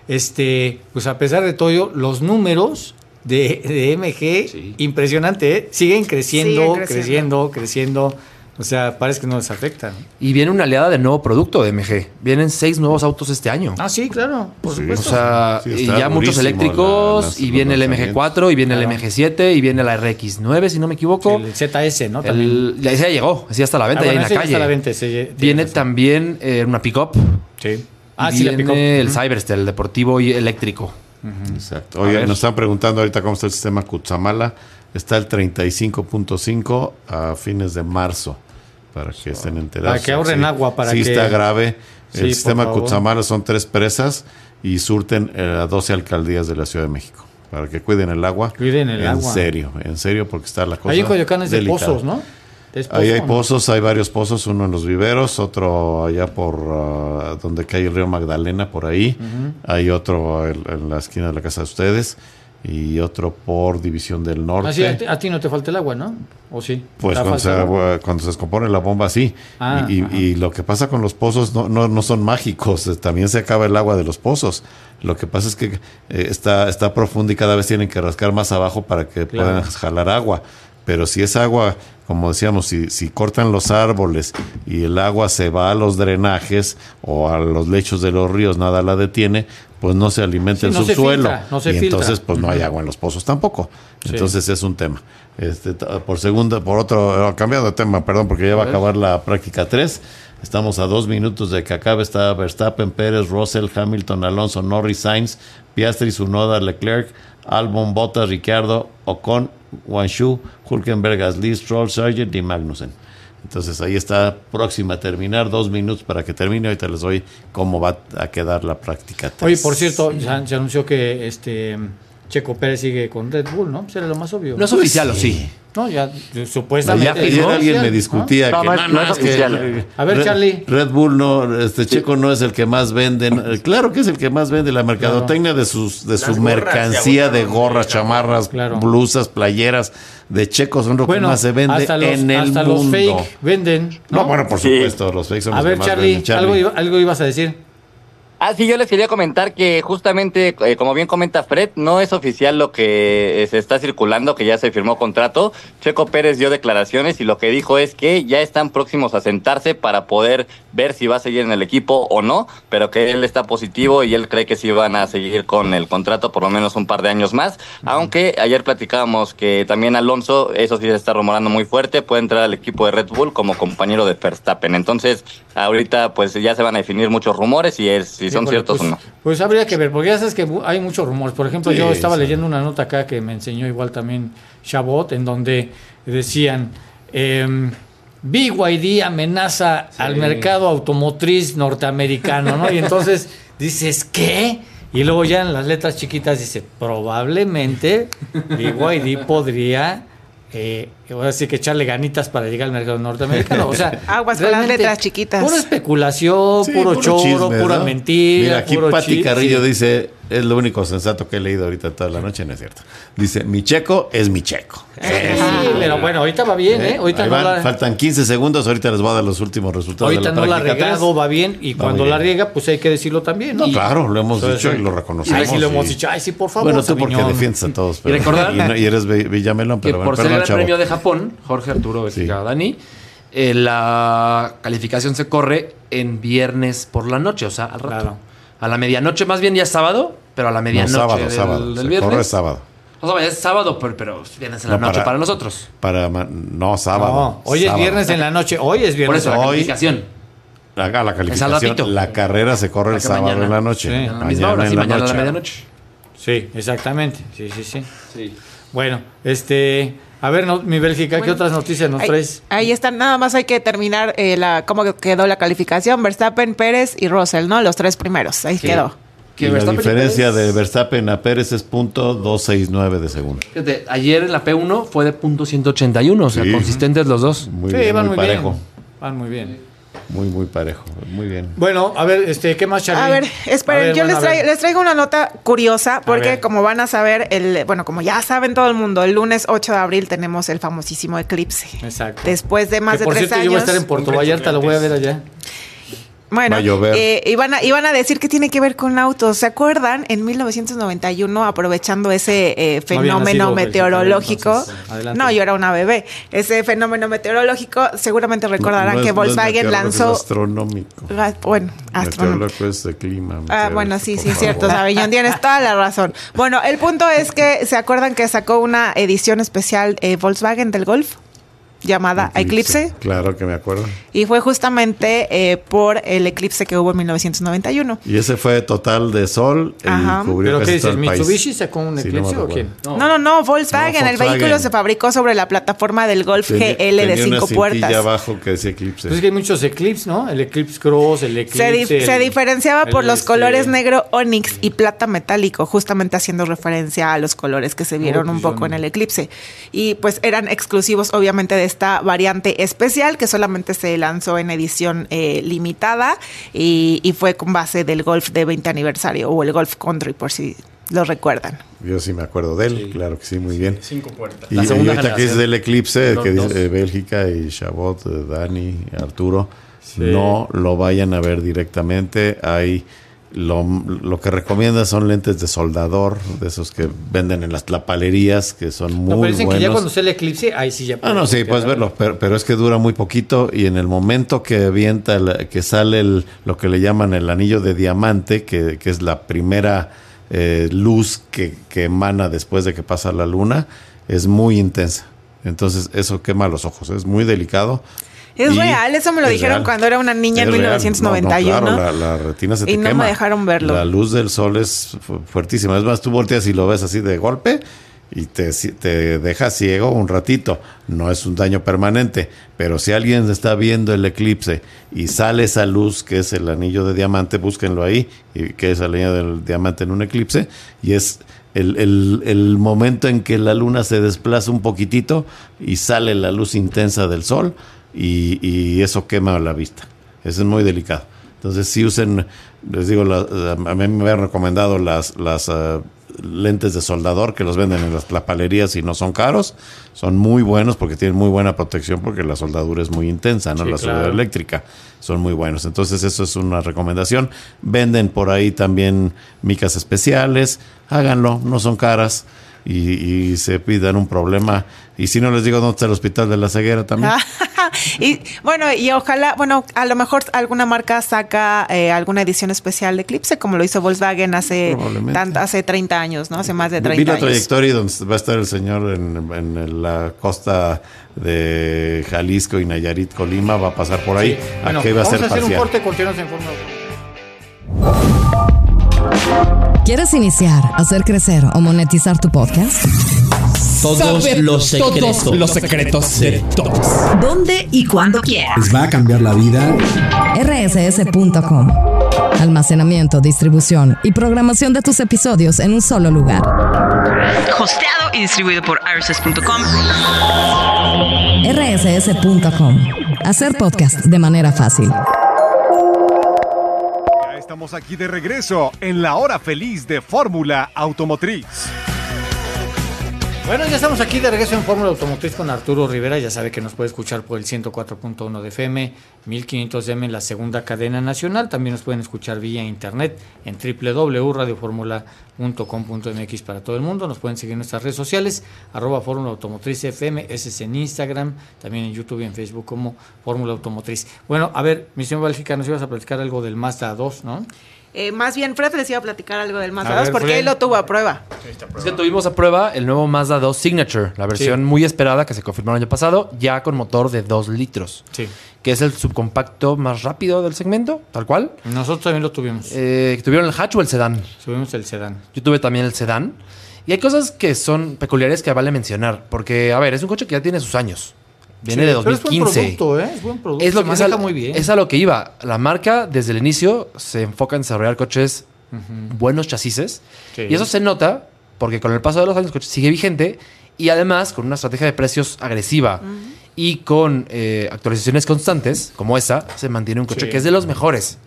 Speaker 4: Este, pues a pesar de todo, los números de, de M G,
Speaker 8: Sí.
Speaker 4: impresionante, ¿eh? Siguen creciendo,
Speaker 6: Siguen
Speaker 4: creciendo,
Speaker 6: creciendo.
Speaker 4: creciendo. O sea, parece que no les afecta.
Speaker 8: Y viene una oleada de nuevo producto de M G. Vienen seis nuevos autos este año.
Speaker 4: Ah, sí, claro, por
Speaker 5: Sí.
Speaker 8: O
Speaker 4: supuesto.
Speaker 8: sea,
Speaker 5: Sí,
Speaker 8: y
Speaker 5: está
Speaker 8: ya muchos
Speaker 5: durísimo
Speaker 8: eléctricos,
Speaker 5: la- las-
Speaker 8: y viene
Speaker 5: los
Speaker 8: el M G cuatro, y viene el
Speaker 4: Claro.
Speaker 8: M G siete, y viene la R X nueve, si no me equivoco.
Speaker 4: el Z S, ¿no? También.
Speaker 8: El, ya, ese ya llegó, ese ya está a la venta,
Speaker 4: Ah,
Speaker 8: ya
Speaker 4: bueno,
Speaker 8: en
Speaker 4: ese
Speaker 8: la
Speaker 4: ya
Speaker 8: calle.
Speaker 4: está a la venta, ese ya- tienes
Speaker 8: Viene
Speaker 4: razón.
Speaker 8: también eh, una pick-up.
Speaker 4: Sí.
Speaker 8: Ah,
Speaker 4: sí, la
Speaker 8: viene
Speaker 4: picó.
Speaker 8: el
Speaker 4: Ujú.
Speaker 8: Cyberster, el deportivo y eléctrico.
Speaker 5: Exacto. Oye, nos están preguntando ahorita cómo está el sistema Cutzamala. Está el treinta y cinco punto cinco a fines de marzo, para que estén enterados.
Speaker 4: Para que ahorren
Speaker 5: Sí.
Speaker 4: agua, para
Speaker 5: sí
Speaker 4: que-
Speaker 5: está grave.
Speaker 4: Sí,
Speaker 5: El
Speaker 4: por
Speaker 5: sistema
Speaker 4: favor.
Speaker 5: Cutzamala son tres presas y surten eh, a doce alcaldías de la Ciudad de México. Para que cuiden el agua.
Speaker 4: Cuiden el
Speaker 5: en
Speaker 4: agua.
Speaker 5: En serio, en serio, porque está la cosa
Speaker 4: Ahí en Coyoacán es de
Speaker 5: delicada.
Speaker 4: pozos, ¿no? Es pozo,
Speaker 5: Ahí hay
Speaker 4: ¿no?
Speaker 5: pozos, hay varios pozos, uno en los viveros, otro allá por ah, donde cae el río Magdalena, por ahí. Hay otro en, en la esquina de la casa de ustedes y otro por División del Norte.
Speaker 4: Ah, sí, a, ti, a ti no te falta el agua, ¿no? ¿O sí?
Speaker 5: Pues
Speaker 4: ¿Te
Speaker 5: cuando se,
Speaker 4: falta agua?
Speaker 5: eh, cuando se descompone la bomba, sí.
Speaker 4: Ah,
Speaker 5: y, y-
Speaker 4: ajá.
Speaker 5: y lo que pasa con los pozos no, no, no son mágicos, eh, también se acaba el agua de los pozos. Lo que pasa es que eh, está, está profundo y cada vez tienen que rascar más abajo para que
Speaker 4: Claro.
Speaker 5: puedan jalar agua. Pero si es agua, como decíamos, si, si cortan los árboles y el agua se va a los drenajes o a los lechos de los ríos, nada la detiene, pues no se alimenta
Speaker 4: Sí,
Speaker 5: el
Speaker 4: no se
Speaker 5: subsuelo.
Speaker 4: filtra, no se
Speaker 5: y
Speaker 4: filtra.
Speaker 5: entonces pues no hay
Speaker 4: Ujú.
Speaker 5: agua en los pozos tampoco.
Speaker 4: Sí.
Speaker 5: Entonces es un tema. Este, t- por segunda, por otro, eh, cambiando de tema, perdón, porque ya va a acabar la práctica tres. Estamos a dos minutos de que acabe. Está Verstappen, Pérez, Russell, Hamilton, Alonso, Norris, Sainz, Piastri, Tsunoda, Leclerc, Albon, Bottas, Ricciardo, Ocon, Wanshu, Hulkenberg, Gasly, Stroll, Sargent y Magnussen. Entonces ahí está próxima a terminar, dos minutos para que termine. Ahorita les doy cómo va a quedar la práctica tres.
Speaker 4: Oye, por cierto, se, se anunció que este Checo Pérez sigue con Red Bull, ¿no? Será lo más obvio.
Speaker 8: No es oficial, ¿o sí?
Speaker 4: No, ya supuestamente.
Speaker 5: Ayer, ayer
Speaker 4: ¿no?
Speaker 5: alguien me
Speaker 4: Oficial,
Speaker 5: discutía
Speaker 11: ¿no?
Speaker 5: que
Speaker 11: No, no es- no es
Speaker 5: es que,
Speaker 11: oficial.
Speaker 5: eh,
Speaker 4: A ver,
Speaker 5: Red-
Speaker 4: Charlie.
Speaker 5: Red Bull no, este Checo no es el que más vende. Eh, Claro que es el que más vende. La mercadotecnia de sus de su
Speaker 7: gorras
Speaker 5: mercancía
Speaker 7: se
Speaker 5: de
Speaker 7: agotaron,
Speaker 5: gorras,
Speaker 7: sí,
Speaker 5: chamarras,
Speaker 4: claro.
Speaker 5: blusas, playeras de Checo son lo que
Speaker 4: Bueno,
Speaker 5: más se vende
Speaker 4: hasta los,
Speaker 5: en el
Speaker 4: hasta
Speaker 5: mundo.
Speaker 4: los fake venden.
Speaker 5: No,
Speaker 4: ¿no?
Speaker 5: bueno, por
Speaker 11: Sí.
Speaker 5: supuesto, los fakes son
Speaker 4: A
Speaker 5: los
Speaker 4: ver,
Speaker 5: que más
Speaker 4: Charlie,
Speaker 5: venden. Charlie.
Speaker 4: Algo, iba- algo ibas a decir.
Speaker 11: Ah, sí, yo les quería comentar que justamente, eh, como bien comenta Fred, no es oficial lo que eh, se está circulando, que ya se firmó contrato. Checo Pérez dio declaraciones y lo que dijo es que ya están próximos a sentarse para poder ver si va a seguir en el equipo o no, pero que él está positivo y él cree que sí van a seguir con el contrato por lo menos un par de años más. Aunque ayer platicábamos que también Alonso, eso sí se está rumorando muy fuerte, puede entrar al equipo de Red Bull como compañero de Verstappen. Entonces, ahorita pues ya se van a definir muchos rumores y es si son
Speaker 4: Híjole,
Speaker 11: ciertos
Speaker 4: pues,
Speaker 11: o no.
Speaker 4: Pues habría que ver, porque ya sabes que bu- hay muchos rumores. Por ejemplo,
Speaker 5: Sí,
Speaker 4: yo estaba
Speaker 5: sí.
Speaker 4: leyendo una nota acá que me enseñó igual también Chabot, en donde decían, em, B Y D amenaza al mercado automotriz norteamericano, ¿no? Y entonces dices, ¿qué? Y luego ya en las letras chiquitas dice, probablemente B Y D podría eh, que voy a decir que echarle ganitas para llegar al mercado norteamericano. O sea,
Speaker 6: aguas con las letras chiquitas.
Speaker 4: Pura especulación, sí, puro, puro choro,
Speaker 5: chisme,
Speaker 4: pura
Speaker 5: ¿no?
Speaker 4: mentira.
Speaker 5: Mira, aquí
Speaker 4: puro
Speaker 5: Pati
Speaker 4: chi-
Speaker 5: Carrillo
Speaker 4: sí.
Speaker 5: dice, es lo único sensato que he leído ahorita toda la noche, no es cierto. Dice, mi checo es mi checo.
Speaker 4: Eh, sí, pero bueno, ahorita va bien, ¿eh? Ahorita
Speaker 5: Ahí
Speaker 4: no
Speaker 5: van,
Speaker 4: la,
Speaker 5: faltan quince segundos, ahorita les voy a dar los últimos resultados.
Speaker 4: ahorita
Speaker 5: de la
Speaker 4: no la ha
Speaker 5: práctica
Speaker 4: regado,
Speaker 5: tres.
Speaker 4: va bien. Y
Speaker 5: Va
Speaker 4: cuando
Speaker 5: muy
Speaker 4: la
Speaker 5: bien.
Speaker 4: riega, pues hay que decirlo también.
Speaker 5: No,
Speaker 4: Y-
Speaker 5: claro, lo hemos
Speaker 4: Entonces,
Speaker 5: dicho y lo reconocemos.
Speaker 4: Ay, sí lo hemos
Speaker 5: y-
Speaker 4: dicho. Ay, sí, por favor.
Speaker 5: Bueno, tú porque
Speaker 4: Sabiñón.
Speaker 5: defiendes a todos. Pero,
Speaker 8: Y recordar
Speaker 5: y, no- y eres Be- Villamelón,
Speaker 8: que
Speaker 5: pero bueno,
Speaker 8: por ser
Speaker 5: perdón,
Speaker 8: el
Speaker 5: chavo.
Speaker 8: premio de Japón, Jorge Arturo, Bélgica, Dani, eh, la calificación se corre en viernes por la noche, o sea, al rato.
Speaker 4: Claro.
Speaker 8: A la medianoche, más bien ya es sábado, pero a la
Speaker 5: No,
Speaker 8: medianoche
Speaker 5: sábado,
Speaker 8: del,
Speaker 5: sábado.
Speaker 8: del
Speaker 5: Se
Speaker 8: viernes.
Speaker 5: corre sábado.
Speaker 8: O sea, ya es sábado, pero, pero viernes en la
Speaker 5: No,
Speaker 8: noche
Speaker 5: para-
Speaker 8: para, nosotros.
Speaker 5: Para, ma- no, sábado.
Speaker 4: No, hoy es
Speaker 5: Sábado.
Speaker 4: viernes en la noche. Hoy es
Speaker 8: Por
Speaker 4: viernes.
Speaker 8: eso la
Speaker 5: Hoy-
Speaker 8: calificación.
Speaker 5: Haga la
Speaker 8: Es al
Speaker 5: calificación.
Speaker 8: ratito.
Speaker 5: La carrera se corre el
Speaker 8: Para que
Speaker 5: sábado
Speaker 8: mañana.
Speaker 5: en la noche.
Speaker 4: Sí.
Speaker 8: A la misma hora, sí, mañana a la medianoche.
Speaker 4: Sí, exactamente. Sí, sí, sí.
Speaker 8: Sí.
Speaker 4: Bueno, este... A ver, no, mi Bélgica, ¿qué
Speaker 6: Bueno,
Speaker 4: otras noticias nos
Speaker 6: Ahí,
Speaker 4: traes?
Speaker 6: ahí están, nada más hay que terminar eh, la cómo quedó la calificación. Verstappen, Pérez y Russell, ¿no? Los tres primeros. Ahí
Speaker 8: Sí.
Speaker 6: quedó.
Speaker 5: Y la
Speaker 8: Verstappen y
Speaker 5: diferencia
Speaker 8: Pérez-
Speaker 5: de Verstappen a Pérez es punto doscientos sesenta y nueve de segundo.
Speaker 8: Fíjate, ayer en la P uno fue de punto ciento ochenta y uno, o sea,
Speaker 5: Sí.
Speaker 8: consistentes los dos.
Speaker 5: Muy
Speaker 4: Sí,
Speaker 5: bien,
Speaker 4: van
Speaker 5: muy,
Speaker 4: muy
Speaker 5: parejo.
Speaker 4: bien. Van muy bien.
Speaker 5: Muy, muy parejo. Muy bien.
Speaker 4: Bueno, a ver, este, ¿qué más, Charly?
Speaker 6: A ver, esperen,
Speaker 4: A ver,
Speaker 6: yo
Speaker 4: bueno,
Speaker 6: les,
Speaker 4: a ver.
Speaker 6: traigo, les traigo una nota curiosa porque
Speaker 4: ver.
Speaker 6: como van a saber, el bueno, como ya saben todo el mundo, el lunes ocho de abril tenemos el famosísimo eclipse.
Speaker 4: Exacto.
Speaker 6: Después de más
Speaker 4: Que,
Speaker 6: de
Speaker 4: por
Speaker 6: tres
Speaker 4: cierto,
Speaker 6: años.
Speaker 4: yo voy a estar en Puerto Vallarta, lo voy a ver allá.
Speaker 6: Bueno,
Speaker 5: Va a llover.
Speaker 6: eh, iban, a, iban a decir que tiene que ver con autos. ¿Se acuerdan? En mil novecientos noventa y uno, aprovechando ese eh,
Speaker 4: No había
Speaker 6: fenómeno
Speaker 4: nacido,
Speaker 6: meteorológico.
Speaker 4: entonces, adelante.
Speaker 6: No, yo era una bebé. Ese fenómeno meteorológico, seguramente recordarán
Speaker 5: No es-
Speaker 6: que
Speaker 5: no es
Speaker 6: Volkswagen
Speaker 5: meteorólogo, es
Speaker 6: lanzó.
Speaker 5: astronómico.
Speaker 6: Ah, Bueno, astronómico.
Speaker 5: Meteorólogo es de clima.
Speaker 6: Ah,
Speaker 5: meteorólogo,
Speaker 6: bueno, sí,
Speaker 5: por
Speaker 6: sí, es cierto,
Speaker 5: favor.
Speaker 6: Sabiñón, tienes toda la razón. Bueno, el punto es que, ¿se acuerdan que sacó una edición especial eh, Volkswagen del Golf? Llamada Eclipse.
Speaker 5: Claro que me acuerdo.
Speaker 6: Y fue justamente eh, por el eclipse que hubo en mil novecientos noventa y uno.
Speaker 5: Y ese fue total de sol
Speaker 6: Ajá.
Speaker 5: y cubrió
Speaker 4: ¿Pero qué
Speaker 5: casi
Speaker 4: dices?
Speaker 5: todo el país.
Speaker 4: ¿Mitsubishi sacó un
Speaker 5: Sí,
Speaker 4: eclipse
Speaker 5: no me
Speaker 4: o quién?
Speaker 5: recuerdo.
Speaker 6: No, no, no, Volkswagen.
Speaker 5: No,
Speaker 6: El
Speaker 5: Volkswagen.
Speaker 6: vehículo se fabricó sobre la plataforma del Golf
Speaker 5: Tenía-
Speaker 6: G L de
Speaker 5: tenía una
Speaker 6: cinco
Speaker 5: cintilla
Speaker 6: puertas.
Speaker 5: abajo que decía Eclipse.
Speaker 4: Pues es que hay muchos Eclipse, ¿no? El Eclipse Cross, el Eclipse...
Speaker 6: Se, di-
Speaker 4: el-
Speaker 6: se diferenciaba por
Speaker 4: el,
Speaker 6: los
Speaker 4: este,
Speaker 6: colores negro onix y plata metálico, justamente haciendo referencia a los colores que se vieron
Speaker 4: Oh,
Speaker 6: un
Speaker 4: pues
Speaker 6: poco
Speaker 4: yo
Speaker 6: en
Speaker 4: no.
Speaker 6: el eclipse. Y pues eran exclusivos, obviamente, de esta variante especial que solamente se lanzó en edición eh, limitada y, y fue con base del Golf de veinte aniversario o el Golf Country, por si lo recuerdan.
Speaker 5: Yo sí me acuerdo de él, claro que sí, muy bien.
Speaker 7: Cinco puertas.
Speaker 5: Y,
Speaker 8: La
Speaker 5: y
Speaker 8: segunda
Speaker 5: ahorita que es
Speaker 8: generación.
Speaker 5: del Eclipse,
Speaker 8: Los
Speaker 5: que
Speaker 8: dos.
Speaker 5: dice eh, Bélgica y Chabot, eh, Dani, Arturo,
Speaker 4: Sí.
Speaker 5: no lo vayan a ver directamente. Hay lo, lo que recomienda son lentes de soldador, de esos que venden en las tlapalerías, que son muy
Speaker 4: No, pero dicen
Speaker 5: buenos.
Speaker 4: que ya cuando sea el eclipse, ahí sí ya...
Speaker 5: Ah, no, sí, puedes verlo, pero, pero es que dura muy poquito y en el momento que avienta, la- que sale el, lo que le llaman el anillo de diamante, que, que es la primera eh, luz que, que emana después de que pasa la luna, es muy intensa. Entonces eso quema los ojos, es muy delicado.
Speaker 6: Es
Speaker 5: Y
Speaker 6: real, eso me lo
Speaker 5: es
Speaker 6: dijeron
Speaker 5: real.
Speaker 6: cuando era una niña en
Speaker 5: Es
Speaker 6: mil
Speaker 5: real.
Speaker 6: novecientos
Speaker 5: No, no,
Speaker 6: noventa y uno.
Speaker 5: claro, la, la retina se te
Speaker 6: Y no me
Speaker 5: quema.
Speaker 6: dejaron verlo.
Speaker 5: La luz del sol es fu- fuertísima. Es más, tú volteas y lo ves así de golpe y te, te deja ciego un ratito. No es un daño permanente, pero si alguien está viendo el eclipse y sale esa luz que es el anillo de diamante, búsquenlo ahí, y que es el anillo del diamante en un eclipse, y es el, el, el momento en que la luna se desplaza un poquitito y sale la luz intensa del sol y, y eso quema la vista. Eso es muy delicado. Entonces, si usen, les digo, la- a mí me han recomendado las, las uh, lentes de soldador que los venden en las tlapalerías y no son caros. Son muy buenos porque tienen muy buena protección porque la soldadura es muy intensa, ¿no?
Speaker 4: Sí,
Speaker 5: La soldadura
Speaker 4: claro.
Speaker 5: eléctrica. Son muy buenos. Entonces, eso es una recomendación. Venden por ahí también micas especiales. Háganlo, no son caras. Y, y se pidan un problema. Y si no les digo dónde está el hospital de la ceguera también.
Speaker 6: Y bueno, y ojalá, bueno, a lo mejor alguna marca saca eh, alguna edición especial de Eclipse, como lo hizo Volkswagen hace
Speaker 5: Probablemente.
Speaker 6: tant- hace treinta años, ¿no? Hace más de
Speaker 5: Vi
Speaker 6: treinta
Speaker 5: la
Speaker 6: años.
Speaker 5: trayectoria donde va a estar el señor en, en la costa de Jalisco y Nayarit, Colima, va a pasar por ahí.
Speaker 4: Sí. Bueno,
Speaker 5: Aquí va a
Speaker 4: vamos
Speaker 5: ser
Speaker 4: a hacer un
Speaker 5: parcial.
Speaker 4: corte, continuamos en forma...
Speaker 2: ¿Quieres iniciar, hacer crecer o monetizar tu podcast?
Speaker 13: Todos
Speaker 14: Saber
Speaker 13: los secretos.
Speaker 14: todos los secretos de todos.
Speaker 2: ¿Dónde y cuándo quieras?
Speaker 12: Les va a cambiar la vida.
Speaker 2: R S S punto com. Almacenamiento, distribución y programación de tus episodios en un solo lugar.
Speaker 15: Hosteado y distribuido por R S S punto com.
Speaker 2: erre ese ese punto com. Hacer podcast de manera fácil.
Speaker 3: Ya estamos aquí de regreso en la hora feliz de Fórmula Automotriz.
Speaker 4: Bueno, ya estamos aquí de regreso en Fórmula Automotriz con Arturo Rivera. Ya sabe que nos puede escuchar por el ciento cuatro punto uno de F M, mil quinientos de A M en la segunda cadena nacional. También nos pueden escuchar vía internet en doble u doble u doble u punto radio fórmula punto com punto m x para todo el mundo. Nos pueden seguir en nuestras redes sociales, arroba Fórmula Automotriz F M, ese es en Instagram, también en YouTube y en Facebook como Fórmula Automotriz. Bueno, a ver, Misión Bálgica, nos ibas a platicar algo del Mazda dos, ¿no?
Speaker 6: Eh, más bien, Fred les iba a platicar algo del Mazda
Speaker 8: A
Speaker 6: dos
Speaker 8: ver,
Speaker 6: porque
Speaker 8: Fred.
Speaker 6: él lo tuvo a prueba.
Speaker 8: Es que tuvimos a prueba el nuevo Mazda dos Signature, la versión
Speaker 4: Sí.
Speaker 8: muy esperada que se confirmó el año pasado, ya con motor de dos litros.
Speaker 4: Sí.
Speaker 8: Que es el subcompacto más rápido del segmento, tal cual.
Speaker 4: Nosotros también lo tuvimos.
Speaker 8: Eh, ¿Tuvieron el hatch o el sedán?
Speaker 4: Tuvimos el sedán.
Speaker 8: Yo tuve también el sedán. Y hay cosas que son peculiares que vale mencionar. Porque, a ver, es un coche que ya tiene sus años. Viene
Speaker 4: Sí,
Speaker 8: de
Speaker 4: pero
Speaker 8: dos mil
Speaker 4: es buen
Speaker 8: quince.
Speaker 4: producto, ¿eh? Es buen producto.
Speaker 8: Es lo
Speaker 4: Se
Speaker 8: que es
Speaker 4: maneja
Speaker 8: a,
Speaker 4: muy bien.
Speaker 8: es a lo que iba. La marca, desde el inicio, se enfoca en desarrollar coches
Speaker 4: Ujú.
Speaker 8: buenos chasis.
Speaker 4: Sí.
Speaker 8: Y eso se nota porque con el paso de los años el coche sigue vigente y además con una estrategia de precios agresiva y con eh, actualizaciones constantes como esa, se mantiene un coche
Speaker 4: Sí.
Speaker 8: que es de los mejores.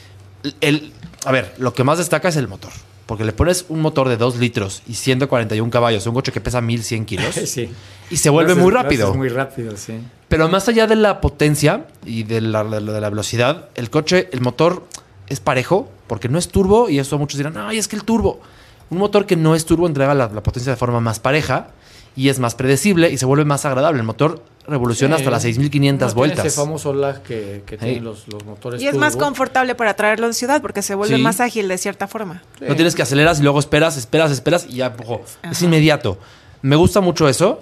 Speaker 8: El, a ver, lo que más destaca es el motor. Porque le pones un motor de dos litros y ciento cuarenta y uno caballos a un coche que pesa mil cien kilos
Speaker 4: Sí.
Speaker 8: y se vuelve
Speaker 4: Lo haces-
Speaker 8: muy
Speaker 4: lo
Speaker 8: rápido.
Speaker 4: haces muy rápido, sí.
Speaker 8: Pero más allá de la potencia y de la, de la- de la velocidad, el coche, el motor es parejo porque no es turbo y eso muchos dirán, ay, es que el turbo. Un motor que no es turbo entrega la, la potencia de forma más pareja y es más predecible y se vuelve más agradable. El motor revoluciona
Speaker 4: Sí.
Speaker 8: hasta las seis mil quinientas
Speaker 4: No tiene
Speaker 8: vueltas.
Speaker 4: Ese famoso lag que, que tienen
Speaker 8: Sí.
Speaker 4: los, los motores
Speaker 6: Y es más
Speaker 4: turbo.
Speaker 6: confortable para traerlo en ciudad porque se vuelve
Speaker 8: Sí.
Speaker 6: más ágil de cierta forma.
Speaker 8: No tienes que aceleras y luego esperas, esperas, esperas y ya, ojo, es inmediato. Me gusta mucho eso.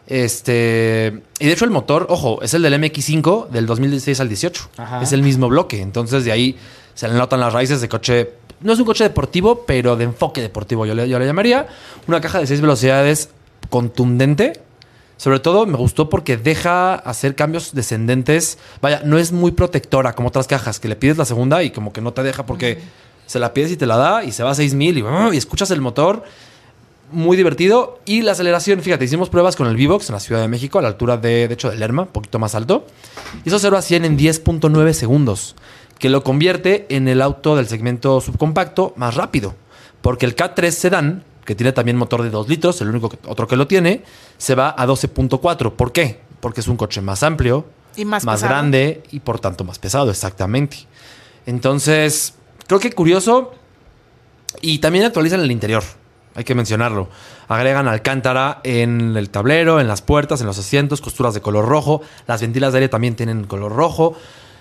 Speaker 8: Este, y de hecho el motor, ojo, es el del M X cinco del dos mil dieciséis al dieciocho.
Speaker 4: Ajá.
Speaker 8: Es el mismo bloque. Entonces de ahí se le notan las raíces de coche. No es un coche deportivo, pero de enfoque deportivo. Yo le, yo le llamaría una caja de seis velocidades contundente. Sobre todo me gustó porque deja hacer cambios descendentes. Vaya, no es muy protectora como otras cajas, que le pides la segunda y como que no te deja porque se la pides y te la da y se va a seis mil y, y escuchas el motor. Muy divertido. Y la aceleración, fíjate, hicimos pruebas con el V-Box en la Ciudad de México, a la altura de, de hecho, de Lerma, un poquito más alto. Hizo cero a cien en diez punto nueve segundos, que lo convierte en el auto del segmento subcompacto más rápido. Porque el K tres Sedan, que tiene también motor de dos litros, el único que, otro que lo tiene, se va a doce punto cuatro. ¿Por qué? Porque es un coche más amplio,
Speaker 6: Y más pesado.
Speaker 8: grande y por tanto más pesado, exactamente. Entonces, creo que curioso. Y también actualizan el interior, hay que mencionarlo. Agregan alcántara en el tablero, en las puertas, en los asientos, costuras de color rojo. Las ventilas de aire también tienen color rojo.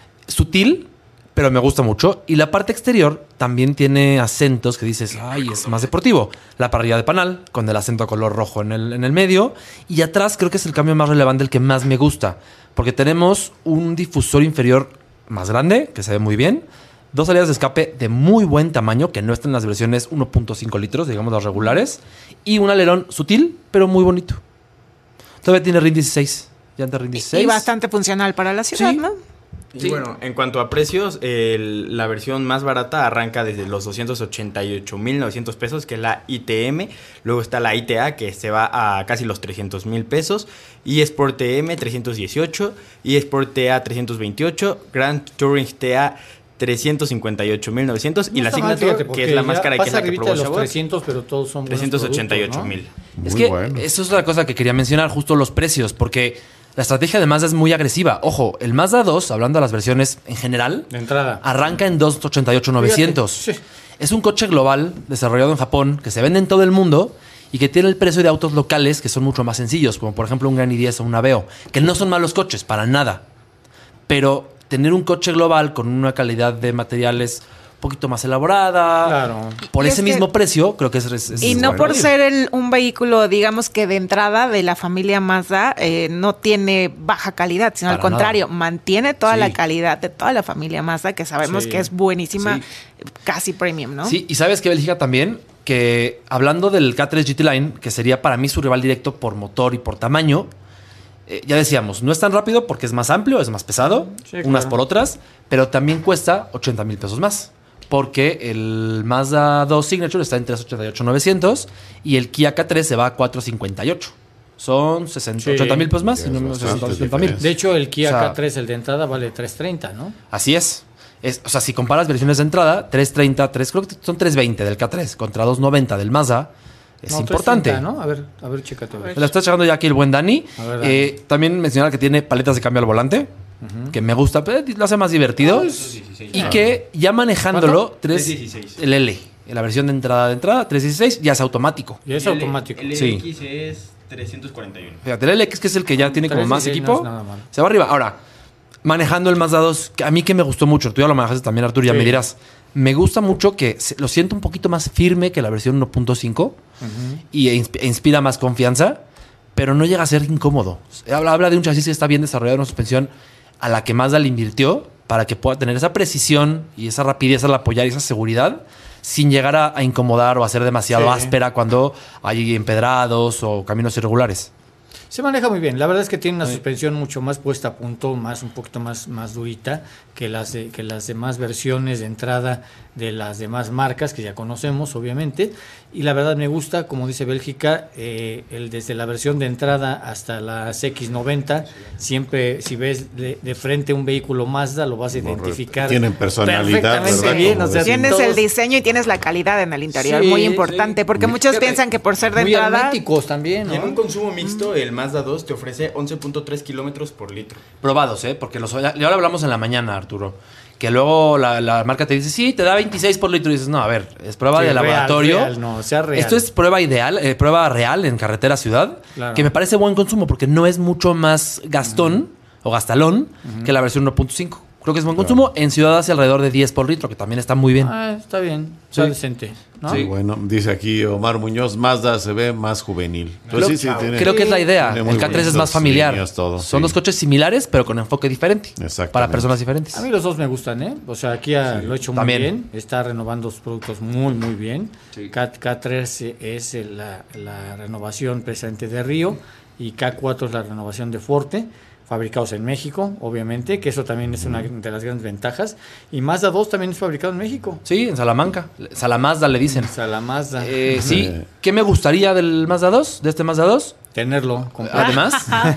Speaker 8: Sutil, pero me gusta mucho. Y la parte exterior también tiene acentos que dices, ay, es más deportivo. La parrilla de panal, con el acento color rojo en el, en el medio. Y atrás creo que es el cambio más relevante, el que más me gusta. Porque tenemos un difusor inferior más grande, que se ve muy bien. Dos salidas de escape de muy buen tamaño, que no están en las versiones uno punto cinco litros, digamos las regulares. Y un alerón sutil, pero muy bonito. Todavía tiene R I N dieciséis. Llanta R I N dieciséis.
Speaker 6: Y bastante funcional para la ciudad,
Speaker 8: Sí.
Speaker 6: ¿no?
Speaker 7: Y bueno, en cuanto a precios, el- la versión más barata arranca desde los doscientos ochenta y ocho mil novecientos pesos, que es la I T M. Luego está la I T A, que se va a casi los trescientos mil pesos. Y Sport T M trescientos dieciocho. Y Sport T A trescientos veintiocho. Grand Touring T A trescientos cincuenta y ocho mil novecientos. Y
Speaker 4: No
Speaker 7: la
Speaker 4: está mal,
Speaker 7: Signature,
Speaker 4: fíjate,
Speaker 7: que
Speaker 4: porque
Speaker 7: es la más
Speaker 4: ya
Speaker 7: cara y que es
Speaker 4: pasa
Speaker 7: la que
Speaker 4: arribita
Speaker 7: probó
Speaker 4: de los
Speaker 7: Chabot.
Speaker 4: trescientos, pero todos son buenos
Speaker 7: trescientos ochenta y ocho mil.
Speaker 8: Es que eso es otra cosa que quería mencionar, justo los precios, porque la estrategia de Mazda es muy agresiva. Ojo, el Mazda dos, hablando de las versiones en general,
Speaker 4: De entrada.
Speaker 8: arranca en doscientos ochenta y ocho mil novecientos.
Speaker 4: Fíjate, sí.
Speaker 8: Es un coche global desarrollado en Japón que se vende en todo el mundo y que tiene el precio de autos locales que son mucho más sencillos, como por ejemplo un Gran i diez o un Aveo, que no son malos coches, para nada. Pero tener un coche global con una calidad de materiales un poquito más elaborada,
Speaker 4: Claro.
Speaker 8: por
Speaker 6: Y
Speaker 8: ese
Speaker 6: es que-
Speaker 8: mismo precio, creo que es... es- es
Speaker 6: Y no
Speaker 8: bueno.
Speaker 6: por ser el- un vehículo, digamos que de entrada de la familia Mazda, eh, no tiene baja calidad, sino al
Speaker 8: Para
Speaker 6: contrario, mantiene toda
Speaker 8: Sí.
Speaker 6: la calidad de toda la familia Mazda, que sabemos
Speaker 8: Sí.
Speaker 6: que es buenísima,
Speaker 8: Sí.
Speaker 6: casi premium, ¿no?
Speaker 8: Sí, y sabes que Bélgica también, que hablando del K tres G T Line, que sería para mí su rival directo por motor y por tamaño, eh, ya decíamos, no es tan rápido porque es más amplio, es más pesado,
Speaker 4: Sí,
Speaker 8: unas
Speaker 4: claro.
Speaker 8: por otras, pero también cuesta ochenta mil pesos más. Porque el Mazda dos Signature está en trescientos ochenta y ocho mil novecientos y el Kia K tres se va a cuatrocientos cincuenta y ocho. son sesenta,
Speaker 4: Sí.
Speaker 8: ochenta mil pesos más.
Speaker 5: Sí,
Speaker 8: Si no,
Speaker 5: es
Speaker 8: no,
Speaker 5: bastante
Speaker 8: sesenta, setenta mil.
Speaker 5: diferencia.
Speaker 4: De hecho, el Kia
Speaker 8: O sea,
Speaker 4: K tres, el de entrada, vale trescientos treinta, ¿no?
Speaker 8: Así es. Es, o sea, si comparas versiones de entrada, trescientos treinta, tres, creo que son trescientos veinte del K tres contra doscientos noventa del Mazda, es
Speaker 4: No,
Speaker 8: importante.
Speaker 4: trescientos treinta, ¿no? A ver, a ver, chécate. a ver.
Speaker 8: Me la está echando ya aquí el buen Dani.
Speaker 4: A ver, Dani.
Speaker 8: Eh, también mencionar que tiene paletas de cambio al volante, que me gusta, pero lo hace más divertido. Y que ya manejándolo, tres,
Speaker 7: trescientos dieciséis.
Speaker 8: el L, la versión de entrada de entrada, trescientos dieciséis, ya es automático.
Speaker 4: Y es automático.
Speaker 7: El
Speaker 8: Sí.
Speaker 7: X es trescientos cuarenta y uno.
Speaker 8: Fíjate, el L X, que es el que ya tiene como más
Speaker 4: trescientos dieciséis
Speaker 8: equipo,
Speaker 4: no es nada malo.
Speaker 8: se va arriba. Ahora, manejando el Mazda dos, que a mí que me gustó mucho, tú ya lo manejaste también, Arturo, ya
Speaker 4: Sí.
Speaker 8: me dirás. Me gusta mucho que se- lo siento un poquito más firme que la versión uno punto cinco y e insp- e inspira más confianza, pero no llega a ser incómodo. Habla, habla de un chasis que está bien desarrollado, una suspensión a la que Mazda le invirtió para que pueda tener esa precisión y esa rapidez al apoyar y esa seguridad sin llegar a, a incomodar o a ser demasiado
Speaker 4: Sí.
Speaker 8: áspera cuando hay empedrados o caminos irregulares.
Speaker 4: Se maneja muy bien. La verdad es que tiene una suspensión mucho más puesta a punto, más un poquito más, más durita que las, de- que las demás versiones de entrada de las demás marcas que ya conocemos, obviamente. Y la verdad me gusta, como dice Bélgica, eh, el, desde la versión de entrada hasta las X noventa, siempre si ves de, de frente un vehículo Mazda lo vas a identificar.
Speaker 5: Tienen personalidad,
Speaker 4: perfectamente
Speaker 5: ¿verdad?
Speaker 4: bien.
Speaker 5: Como
Speaker 4: O sea,
Speaker 6: Tienes
Speaker 4: todos
Speaker 6: el diseño y tienes la calidad en el interior,
Speaker 4: Sí,
Speaker 6: muy importante,
Speaker 4: sí.
Speaker 6: porque muchos
Speaker 4: Fíjate,
Speaker 6: piensan que por ser de
Speaker 4: muy
Speaker 6: entrada...
Speaker 4: herméticos también,
Speaker 7: Y en un
Speaker 4: ¿no?
Speaker 7: consumo mixto, el Mazda dos te ofrece once punto tres kilómetros por litro.
Speaker 8: Probados, ¿eh? Porque los, ya, ya lo hablamos en la mañana, Arturo. Que luego la, la marca te dice, sí, te da veintiséis por litro. Y dices, no, a ver, es prueba
Speaker 4: Sí,
Speaker 8: de
Speaker 4: real,
Speaker 8: laboratorio.
Speaker 4: real, no, sea real.
Speaker 8: Esto es prueba ideal, eh, prueba real en carretera ciudad.
Speaker 4: Claro.
Speaker 8: Que me parece buen consumo porque no es mucho más gastón o gastalón que la versión uno punto cinco. Creo que es buen consumo. En ciudad hace alrededor de diez por litro, que también está muy bien.
Speaker 4: Ah, está bien, está
Speaker 8: Sí.
Speaker 4: decente, ¿no?
Speaker 5: Sí. Bueno, dice aquí Omar Muñoz, Mazda se ve más juvenil. Pues
Speaker 8: Creo,
Speaker 5: sí, sí, tiene-
Speaker 8: creo que es la idea.
Speaker 5: tiene muy
Speaker 8: El K tres es
Speaker 5: bonitas
Speaker 8: más familiar.
Speaker 5: líneas, todo,
Speaker 8: Son
Speaker 5: sí.
Speaker 8: dos coches similares, pero con enfoque diferente.
Speaker 5: Exactamente.
Speaker 8: Para personas diferentes.
Speaker 4: A mí los dos me gustan, ¿eh? O sea, aquí ha- lo he hecho muy
Speaker 8: también.
Speaker 4: bien. Está renovando sus productos muy, muy bien.
Speaker 8: Sí.
Speaker 4: K, K tres es la, la renovación precisamente de Río y K cuatro es la renovación de Forte, fabricados en México, obviamente, que eso también es una de las grandes ventajas. Y Mazda dos también es fabricado en México.
Speaker 8: Sí, en Salamanca. Salamazda le dicen.
Speaker 4: Salamazda.
Speaker 8: Eh, sí. ¿Qué me gustaría del Mazda dos? De este Mazda dos.
Speaker 4: Tenerlo. completo.
Speaker 8: Además,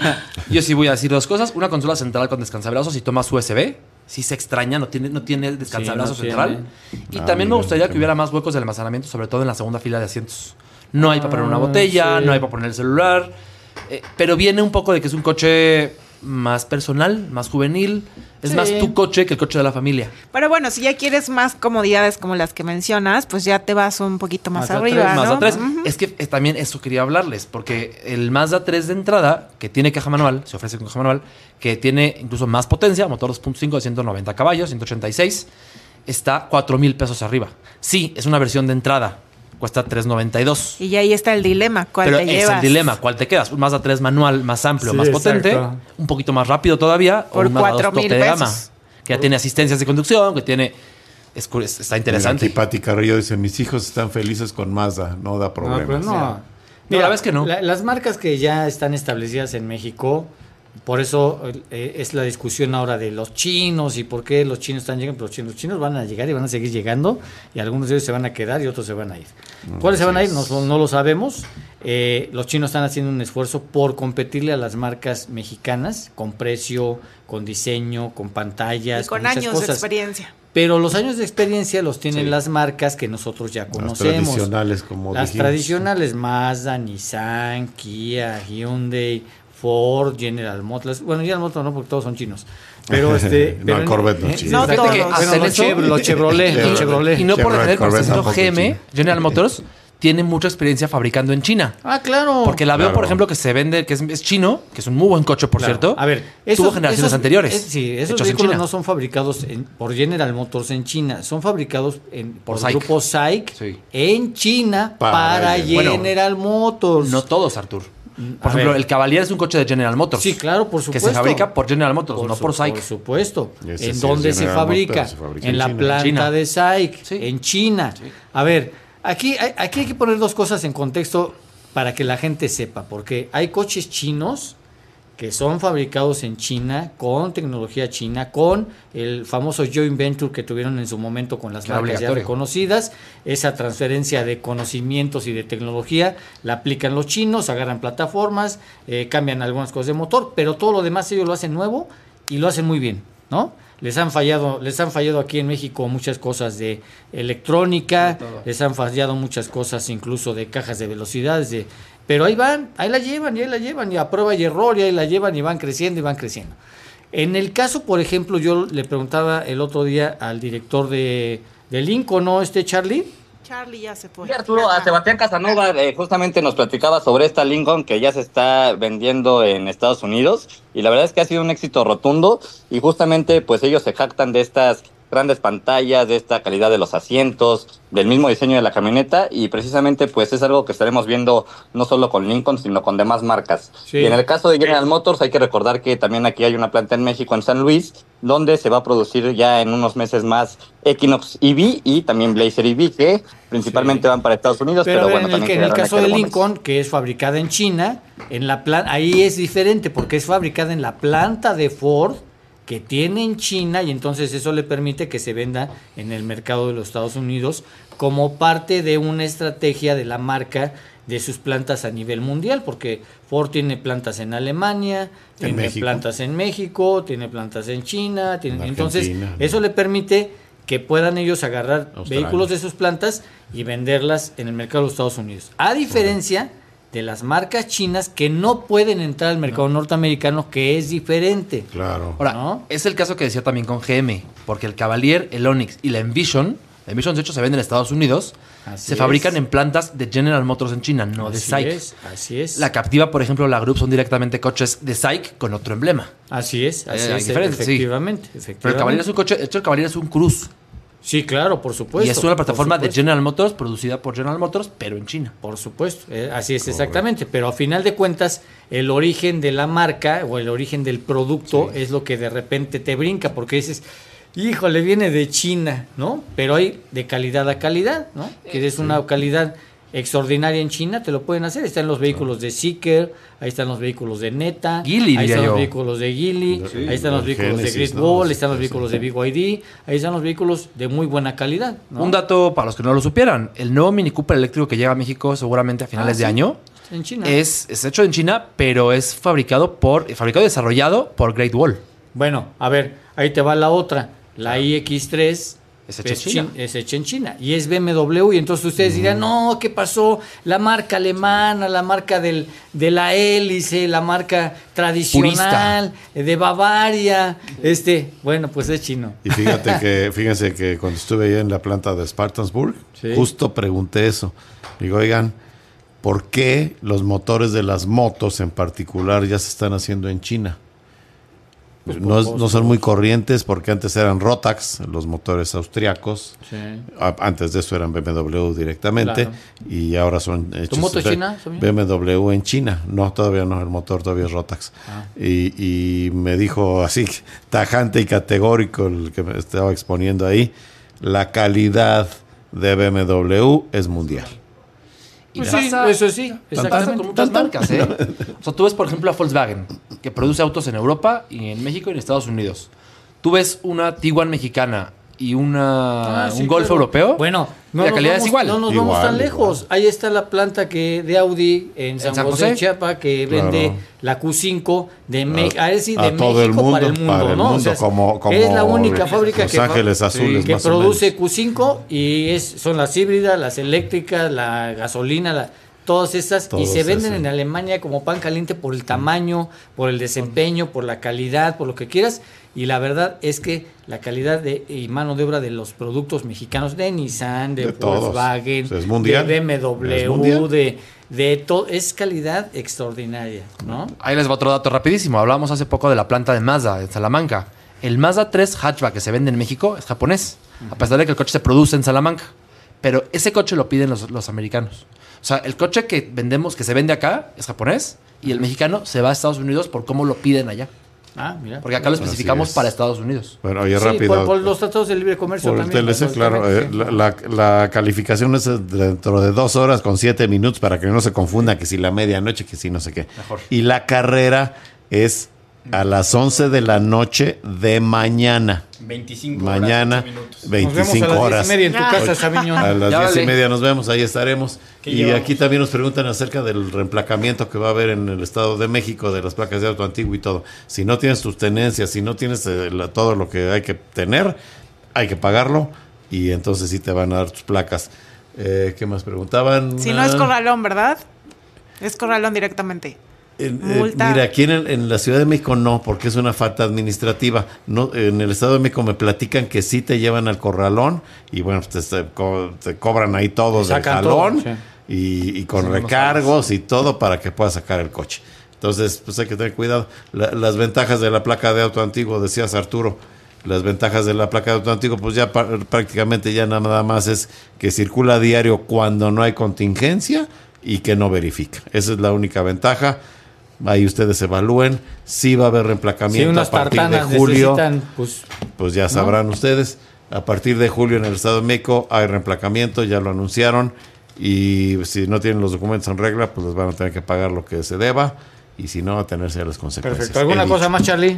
Speaker 8: yo sí voy a decir dos cosas. Una consola central con descansabrazos y tomas U S B. Sí se extraña, no tiene, no tiene descansabrazos
Speaker 4: Sí, no
Speaker 8: central. Y
Speaker 5: Ah,
Speaker 8: también me
Speaker 5: mira,
Speaker 8: gustaría que
Speaker 5: entiendo.
Speaker 8: hubiera más huecos de almacenamiento, sobre todo en la segunda fila de asientos. No hay para poner una
Speaker 4: Ah,
Speaker 8: botella,
Speaker 4: sí.
Speaker 8: no hay para poner el celular. Eh, pero viene un poco de que es un coche más personal, más juvenil. Es
Speaker 6: Sí.
Speaker 8: más tu coche que el coche de la familia.
Speaker 6: Pero bueno, si ya quieres más comodidades como las que mencionas, pues ya te vas un poquito más
Speaker 8: Mazda
Speaker 6: arriba,
Speaker 8: tres,
Speaker 6: ¿no?
Speaker 8: Mazda tres.
Speaker 6: Ujú.
Speaker 8: Es que eh, también eso quería hablarles, porque el Mazda tres de entrada, que tiene caja manual, se ofrece con caja manual, que tiene incluso más potencia, motor dos punto cinco de ciento noventa caballos, ciento ochenta y seis, está cuatro mil pesos arriba. Sí, es una versión de entrada, cuesta tres noventa y dos.
Speaker 6: Y ahí está el dilema, ¿cuál
Speaker 8: Pero
Speaker 6: te
Speaker 8: es
Speaker 6: llevas?
Speaker 8: el dilema, ¿cuál te quedas? Un Mazda tres manual más amplio,
Speaker 4: Sí,
Speaker 8: más potente,
Speaker 4: exacto.
Speaker 8: un poquito más rápido todavía,
Speaker 6: Por
Speaker 8: o un Mazda
Speaker 6: cuatro
Speaker 8: dos
Speaker 6: mil
Speaker 8: tope de gama,
Speaker 6: pesos.
Speaker 8: que ya tiene asistencias de conducción, que tiene... es cu- es- está interesante.
Speaker 5: Mira, aquí Pati Carrillo dice, mis hijos están felices con Mazda, no da
Speaker 4: No,
Speaker 5: problemas.
Speaker 4: pero no.
Speaker 8: No,
Speaker 4: Mira,
Speaker 8: la verdad es que no.
Speaker 4: la- las marcas que ya están establecidas en México, por eso eh, es la discusión ahora de los chinos y por qué los chinos están llegando. Pero los chinos, los chinos van a llegar y van a seguir llegando y algunos de ellos se van a quedar y otros se van a ir. ¿Cuáles se van a ir? No, no lo sabemos. Eh, los chinos están haciendo un esfuerzo por competirle a las marcas mexicanas con precio, con diseño, con pantallas,
Speaker 6: Y con
Speaker 4: muchas
Speaker 6: años de
Speaker 4: cosas.
Speaker 6: experiencia.
Speaker 4: Pero los años de experiencia los tienen
Speaker 8: Sí.
Speaker 4: las marcas que nosotros ya
Speaker 5: Las
Speaker 4: conocemos.
Speaker 5: tradicionales, como
Speaker 4: Las
Speaker 5: dijimos.
Speaker 4: tradicionales, Mazda, Nissan, Kia, Hyundai, Ford, General Motors. Bueno, General Motors no, porque todos son chinos. Pero este.
Speaker 5: No,
Speaker 4: pero
Speaker 5: el Corvette no es
Speaker 4: eh,
Speaker 5: chino.
Speaker 6: No
Speaker 4: exacto.
Speaker 6: todos.
Speaker 4: Bueno,
Speaker 8: Hacen
Speaker 4: los,
Speaker 8: eso.
Speaker 4: Chevrolet, los Chevrolet, los Chevrolet.
Speaker 8: Y no por
Speaker 5: Chevrolet
Speaker 8: defender, pero
Speaker 5: Corvette
Speaker 8: por ejemplo,
Speaker 5: tampoco
Speaker 8: G M,
Speaker 5: es chino.
Speaker 8: General Motors, tiene mucha experiencia fabricando en China.
Speaker 4: Ah, claro.
Speaker 8: Porque la veo,
Speaker 5: Claro.
Speaker 8: por ejemplo, que se vende, que es, es chino, que es un muy buen coche, por
Speaker 4: Claro.
Speaker 8: cierto.
Speaker 4: A ver,
Speaker 8: tuvo
Speaker 4: esos-
Speaker 8: generaciones
Speaker 4: esos-
Speaker 8: anteriores.
Speaker 4: es- sí, esos
Speaker 8: hechos en
Speaker 4: vehículos
Speaker 8: China.
Speaker 4: no son fabricados en- por General Motors en China, son fabricados en, por,
Speaker 8: Por
Speaker 4: el
Speaker 8: SAIC.
Speaker 4: grupo SAIC
Speaker 8: Sí.
Speaker 4: en China
Speaker 5: Para
Speaker 4: para,
Speaker 5: General-
Speaker 4: General Motors.
Speaker 8: No todos, Artur.
Speaker 4: A
Speaker 8: Por ejemplo,
Speaker 4: ver.
Speaker 8: el Cavalier es un coche de General Motors.
Speaker 4: Sí, claro, por
Speaker 8: Que
Speaker 4: supuesto.
Speaker 8: se fabrica por General Motors, no
Speaker 4: su-
Speaker 8: por SAIC.
Speaker 4: Por supuesto.
Speaker 5: Y ese
Speaker 4: ¿En
Speaker 5: sí es
Speaker 4: dónde se
Speaker 5: General
Speaker 4: fabrica?
Speaker 5: Motors, se fabrica
Speaker 4: en
Speaker 5: en
Speaker 4: la
Speaker 5: China.
Speaker 4: planta
Speaker 8: China.
Speaker 4: de SAIC,
Speaker 8: Sí.
Speaker 4: en China.
Speaker 8: Sí.
Speaker 4: A ver, aquí hay, aquí hay que poner dos cosas en contexto para que la gente sepa, porque hay coches chinos que son fabricados en China, con tecnología china, con el famoso joint venture que tuvieron en su momento con las marcas ya reconocidas. Esa transferencia de conocimientos y de tecnología la aplican los chinos, agarran plataformas, eh, cambian algunas cosas de motor, pero todo lo demás ellos lo hacen nuevo y lo hacen muy bien, ¿no? Les han fallado, les han fallado aquí en México muchas cosas de electrónica, les han fallado muchas cosas incluso de cajas de velocidades, de pero ahí van, ahí la llevan, y ahí la llevan, y a prueba y error, y ahí la llevan, y van creciendo, y van creciendo. En el caso, por ejemplo, yo le preguntaba el otro día al director de, de Lincoln, ¿no? Este Charlie.
Speaker 6: Charlie ya se fue.
Speaker 11: Sí, Arturo, a Sebastián Casanova eh, justamente nos platicaba sobre esta Lincoln que ya se está vendiendo en Estados Unidos, y la verdad es que ha sido un éxito rotundo, y justamente pues ellos se jactan de estas grandes pantallas, de esta calidad de los asientos, del mismo diseño de la camioneta, y precisamente pues es algo que estaremos viendo no solo con Lincoln, sino con demás marcas. Sí. Y en el caso de General Motors hay que recordar que también aquí hay una planta en México, en San Luis, donde se va a producir ya en unos meses más Equinox E V y también Blazer E V, que principalmente sí. van para Estados Unidos, pero, pero bueno,
Speaker 4: en el,
Speaker 11: también
Speaker 4: en el caso de Lincoln, que es fabricada en China, en la plan- ahí es diferente porque es fabricada en la planta de Ford, que tiene en China, y entonces eso le permite que se venda en el mercado de los Estados Unidos como parte de una estrategia de la marca de sus plantas a nivel mundial, porque Ford tiene plantas en Alemania, tiene México. plantas en México, tiene plantas en China, tiene, en entonces eso le permite que puedan ellos agarrar Australia. vehículos de sus plantas y venderlas en el mercado de los Estados Unidos. A diferencia uh-huh. de las marcas chinas que no pueden entrar al mercado no. norteamericano, que es diferente.
Speaker 5: Claro.
Speaker 8: Ahora,
Speaker 4: ¿no?
Speaker 8: es el caso que decía también con G M, porque el Cavalier, el Onix y la Envision, la Envision de hecho se vende en Estados Unidos, así se es. fabrican en plantas de General Motors en China, no
Speaker 4: así
Speaker 8: de SAIC.
Speaker 4: Es, así es.
Speaker 8: La Captiva, por ejemplo, la Group son directamente coches de SAIC con otro emblema.
Speaker 4: Así es, así
Speaker 8: eh,
Speaker 4: es,
Speaker 8: efectivamente,
Speaker 4: efectivamente, efectivamente.
Speaker 8: Pero el Cavalier es un coche, de hecho el Cavalier es un Cruze.
Speaker 4: Sí, claro, por supuesto.
Speaker 8: Y es una plataforma de General Motors, producida por General Motors, pero en China.
Speaker 4: Por supuesto, eh, así es. Correcto. Exactamente. Pero a final de cuentas, el origen de la marca o el origen del producto sí. es lo que de repente te brinca, porque dices, híjole, viene de China, ¿no? Pero hay de calidad a calidad, ¿no? Que es sí. una calidad extraordinaria en China, te lo pueden hacer. Están los vehículos de Seeker, ahí están los vehículos de Neta,
Speaker 8: Geely,
Speaker 4: ahí están
Speaker 8: yo.
Speaker 4: los vehículos de Geely, sí, ahí están los vehículos Genesis, de Great
Speaker 5: ¿no?
Speaker 4: Wall, están los
Speaker 5: sí,
Speaker 4: vehículos
Speaker 5: sí.
Speaker 4: de B Y D, ahí están los vehículos de muy buena calidad, ¿no?
Speaker 8: Un dato para los que no lo supieran, el nuevo Mini Cooper eléctrico que llega a México seguramente a finales ah, de
Speaker 4: sí.
Speaker 8: año,
Speaker 4: en China.
Speaker 8: Es, es hecho en China, pero es fabricado por fabricado y desarrollado por Great Wall.
Speaker 4: Bueno, a ver, ahí te va la otra, la I X tres
Speaker 8: Es hecha en China.
Speaker 4: Es hecha en China y es B M W, y entonces ustedes mm. dirán, no, ¿qué pasó? La marca alemana, la marca del, de la hélice, la marca tradicional Purista. de Bavaria, este, bueno, pues es chino.
Speaker 5: Y fíjate que, fíjense que cuando estuve ahí en la planta de Spartansburg, sí. justo pregunté eso. Digo, oigan, ¿por qué los motores de las motos en particular ya se están haciendo en China? Pues no, es, no son muy corrientes porque antes eran Rotax, los motores austriacos. Sí. Antes de eso eran B M W directamente. Claro. Y ahora son hechos.
Speaker 4: ¿Tu moto es china?
Speaker 5: B M W en China. No, todavía no, el motor todavía es Rotax. Ah. Y, y me dijo así, tajante y categórico, el que me estaba exponiendo ahí, la calidad de B M W es mundial.
Speaker 8: Y
Speaker 4: pues
Speaker 8: pasa,
Speaker 4: sí, eso sí,
Speaker 8: pasa con muchas marcas, ¿eh? O sea, tú ves, por ejemplo, a Volkswagen, que produce autos en Europa y en México y en Estados Unidos. Tú ves una Tiguan mexicana y una ah, sí, un Golf claro. europeo.
Speaker 4: Bueno, no
Speaker 8: la calidad
Speaker 4: vamos,
Speaker 8: es igual.
Speaker 4: No nos
Speaker 5: igual,
Speaker 4: vamos tan
Speaker 5: igual.
Speaker 4: lejos. Ahí está la planta que de Audi en San, ¿En San José, José, Chiapa, que claro. vende la Q cinco de, Me a, a sí, de México
Speaker 5: todo el mundo,
Speaker 4: para el mundo,
Speaker 5: para el
Speaker 4: ¿no?
Speaker 5: mundo,
Speaker 4: o sea,
Speaker 5: como, como
Speaker 4: es la única fábrica
Speaker 5: Los
Speaker 4: que,
Speaker 5: Ángeles Azules,
Speaker 4: que
Speaker 5: más
Speaker 4: produce Q cinco y es son las híbridas, las eléctricas, la gasolina, la todas estas, Todos y se venden ese. en Alemania como pan caliente por el tamaño, por el desempeño, por la calidad, por lo que quieras. Y la verdad es que la calidad de y mano de obra de los productos mexicanos, de Nissan, de, de Volkswagen,
Speaker 5: o sea, de
Speaker 4: B M W, de, de todo, es calidad extraordinaria, ¿no?
Speaker 8: Ahí les va otro dato rapidísimo. Hablábamos hace poco de la planta de Mazda, en Salamanca. El Mazda tres hatchback que se vende en México es japonés, uh-huh. a pesar de que el coche se produce en Salamanca. Pero ese coche lo piden los, los americanos. O sea, el coche que vendemos, que se vende acá, es japonés, y el mexicano se va a Estados Unidos por cómo lo piden allá.
Speaker 4: Ah, mira.
Speaker 8: Porque acá lo especificamos para Estados Unidos.
Speaker 5: Bueno, oye,
Speaker 4: sí,
Speaker 5: rápido.
Speaker 4: Por, por los tratados de libre comercio
Speaker 5: por
Speaker 4: también.
Speaker 5: Por el T L C, claro. Eh, la, la, la calificación es dentro de dos horas con siete minutos para que no se confunda que si la medianoche, que si no sé qué.
Speaker 8: Mejor.
Speaker 5: Y la carrera es a las once de la noche de mañana.
Speaker 7: veinticinco
Speaker 5: mañana,
Speaker 7: horas, minutos.
Speaker 5: veinticinco horas.
Speaker 4: Nos vemos a las diez y media en tu casa, Sabiñón.
Speaker 5: A las
Speaker 4: Ya
Speaker 5: diez
Speaker 4: vale.
Speaker 5: y media nos vemos, ahí estaremos.
Speaker 4: ¿Qué
Speaker 5: Y
Speaker 4: llevamos?
Speaker 5: aquí también nos preguntan acerca del reemplacamiento que va a haber en el Estado de México de las placas de auto antiguo y todo. Si no tienes tus tenencias, si no tienes eh, la- todo lo que hay que tener, hay que pagarlo y entonces sí te van a dar tus placas. Eh, ¿Qué más preguntaban?
Speaker 6: Si no es
Speaker 5: Ah,
Speaker 6: corralón, ¿verdad? Es corralón directamente.
Speaker 5: en- eh,
Speaker 6: Multa.
Speaker 5: mira, aquí en, el- en la Ciudad de México no, porque es una falta administrativa. No, en el Estado de México me platican que sí te llevan al corralón y bueno, pues te, te co- te cobran ahí todos del
Speaker 4: Sacan
Speaker 5: jalón
Speaker 4: todo, sí.
Speaker 5: y, y con
Speaker 8: Sí, no
Speaker 5: recargos y todo para que puedas sacar el coche. Entonces, pues hay que tener cuidado. La- las ventajas de la placa de auto antiguo, decías Arturo, las ventajas de la placa de auto antiguo, pues ya pa- prácticamente ya nada más es que circula a diario cuando no hay contingencia y que no verifica. Esa es la única ventaja. Ahí ustedes evalúen. Sí va a haber
Speaker 4: Si
Speaker 5: reemplacamiento
Speaker 4: unas
Speaker 5: a partir de
Speaker 4: tartanas
Speaker 5: julio.
Speaker 4: necesitan, pues
Speaker 5: Pues ya sabrán ustedes. A partir de julio en el Estado de México hay reemplacamiento, ya lo anunciaron. Y si no tienen los documentos en regla, pues les van a tener que pagar lo que se deba. Y si no, atenerse a las consecuencias.
Speaker 4: perfecto. ¿Alguna
Speaker 5: He
Speaker 4: cosa
Speaker 5: dicho.
Speaker 4: más, Charlie?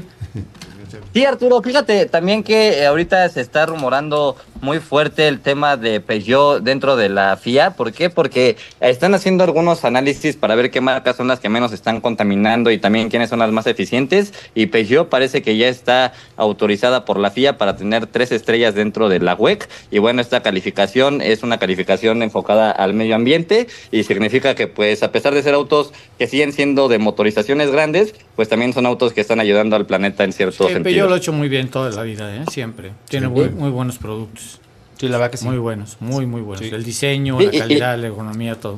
Speaker 11: Sí, Arturo, fíjate también que eh, ahorita se está rumorando muy fuerte el tema de Peugeot dentro de la F I A. ¿Por qué? Porque están haciendo algunos análisis para ver qué marcas son las que menos están contaminando y también quiénes son las más eficientes. Y Peugeot parece que ya está autorizada por la F I A para tener tres estrellas dentro de la W E C. Y bueno, esta calificación es una calificación enfocada al medio ambiente y significa que pues a pesar de ser autos que siguen siendo de motorizaciones grandes, pues también son autos que están ayudando al planeta en cierto
Speaker 4: Sí,
Speaker 11: sentido.
Speaker 4: Peugeot lo ha hecho muy bien toda la vida, ¿eh? Siempre. Tiene
Speaker 11: Sí.
Speaker 4: muy, muy buenos productos.
Speaker 8: Sí, la verdad que sí.
Speaker 4: Muy buenos, muy, muy buenos.
Speaker 8: Sí.
Speaker 4: El diseño,
Speaker 11: Y-
Speaker 4: la
Speaker 11: y-
Speaker 4: calidad, la ergonomía, todo.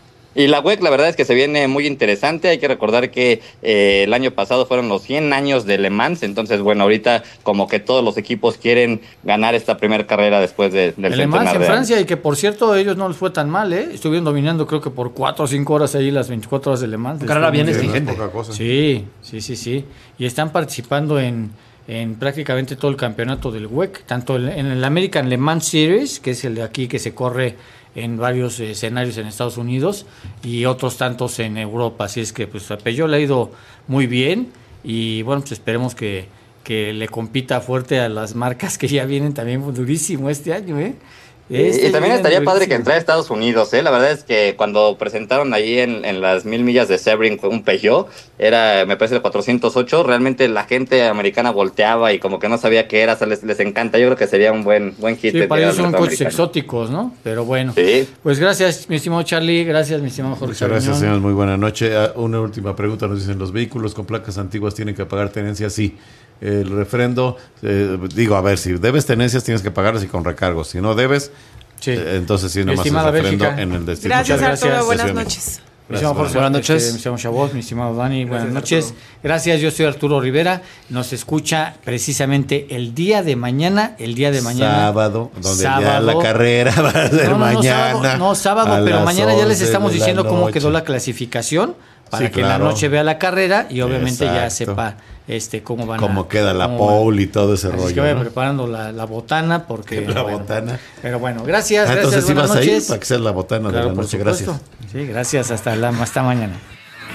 Speaker 11: Y la W E C, la verdad es que se viene muy interesante. Hay que recordar que eh, el año pasado fueron los cien años de Le Mans. Entonces, bueno, ahorita como que todos los equipos quieren ganar esta primera carrera después de, del
Speaker 4: El Le Mans
Speaker 11: centenar
Speaker 4: en
Speaker 11: de años.
Speaker 4: Francia, y que por cierto, a ellos no les fue tan mal, ¿eh? Estuvieron dominando, creo que por cuatro o cinco horas ahí, las veinticuatro horas de Le Mans.
Speaker 8: Una carrera bien
Speaker 4: Estuvo muy
Speaker 8: exigente.
Speaker 5: Poca cosa.
Speaker 4: Sí, sí, sí, sí. Y están participando en, en prácticamente todo el campeonato del W E C, tanto en, en el American Le Mans Series, que es el de aquí que se corre en varios eh, escenarios en Estados Unidos, y otros tantos en Europa. Así es que pues a Peugeot le ha ido muy bien y bueno, pues esperemos que, que le compita fuerte a las marcas que ya vienen también durísimo este año, ¿eh? Este
Speaker 11: y también
Speaker 4: viene
Speaker 11: estaría padre que
Speaker 4: durísimo.
Speaker 11: entrara a Estados Unidos, ¿eh? La verdad es que cuando presentaron ahí en, en las mil millas de Sebring un Peugeot, era, me parece, el cuatrocientos ocho, realmente la gente americana volteaba y como que no sabía qué era, o sea, les, les encanta. Yo creo que sería un buen buen hit.
Speaker 4: Sí,
Speaker 11: de
Speaker 4: para
Speaker 11: tirar
Speaker 4: ellos
Speaker 11: al
Speaker 4: son
Speaker 11: mercado
Speaker 4: coches
Speaker 11: americano.
Speaker 4: exóticos, ¿no? Pero bueno.
Speaker 11: Sí.
Speaker 4: Pues gracias, mi estimado Charlie, gracias, mi estimado Jorge
Speaker 5: Muchas gracias,
Speaker 4: Sabiñón.
Speaker 5: señores. Muy buena noche. Ah, Una última pregunta. Nos dicen, ¿los vehículos con placas antiguas tienen que pagar tenencias? Sí. El refrendo, eh, digo, a ver, si debes tenencias tienes que pagarlas y con recargos. Si no debes,
Speaker 4: Sí.
Speaker 5: eh, entonces sí,
Speaker 4: Mi
Speaker 5: nomás es
Speaker 4: estimada
Speaker 5: refrendo
Speaker 4: Bélgica.
Speaker 5: en el destino.
Speaker 6: Gracias,
Speaker 5: final.
Speaker 6: Arturo.
Speaker 4: gracias.
Speaker 6: Buenas
Speaker 5: Gracias.
Speaker 6: noches.
Speaker 4: Mi estimado Jorge,
Speaker 8: Buenas noches.
Speaker 4: este, mi estimado Chabot, mi estimado Dani, buenas noches. Gracias, yo soy Arturo Rivera. Nos escucha precisamente el día de mañana, el día de mañana.
Speaker 5: Sábado, donde ya
Speaker 4: Sábado.
Speaker 5: la carrera va a ser
Speaker 4: No, no, no,
Speaker 5: mañana.
Speaker 4: sábado, no,
Speaker 5: a
Speaker 4: sábado, pero
Speaker 5: las
Speaker 4: mañana ya les
Speaker 5: once
Speaker 4: estamos
Speaker 5: de la
Speaker 4: diciendo cómo
Speaker 5: noche.
Speaker 4: quedó la clasificación para
Speaker 5: Sí,
Speaker 4: que en la
Speaker 5: claro.
Speaker 4: noche vea la carrera y obviamente ya
Speaker 5: Exacto.
Speaker 4: sepa este cómo van
Speaker 5: Cómo
Speaker 4: a-
Speaker 5: queda la
Speaker 4: cómo van.
Speaker 5: pole y todo ese
Speaker 4: Así es
Speaker 5: rollo.
Speaker 4: que vaya
Speaker 5: ¿no?
Speaker 4: preparando la, la botana porque
Speaker 5: La
Speaker 4: bueno,
Speaker 5: botana.
Speaker 4: Pero bueno, gracias,
Speaker 5: Ah,
Speaker 4: gracias,
Speaker 5: entonces sí
Speaker 4: buenas
Speaker 5: vas a ir
Speaker 4: noches.
Speaker 5: para que sea la botana
Speaker 4: Claro,
Speaker 5: de la
Speaker 4: por
Speaker 5: noche.
Speaker 4: supuesto.
Speaker 5: Gracias.
Speaker 4: Sí, gracias, hasta la hasta mañana.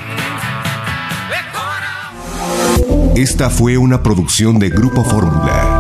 Speaker 3: Esta fue una producción de Grupo Fórmula.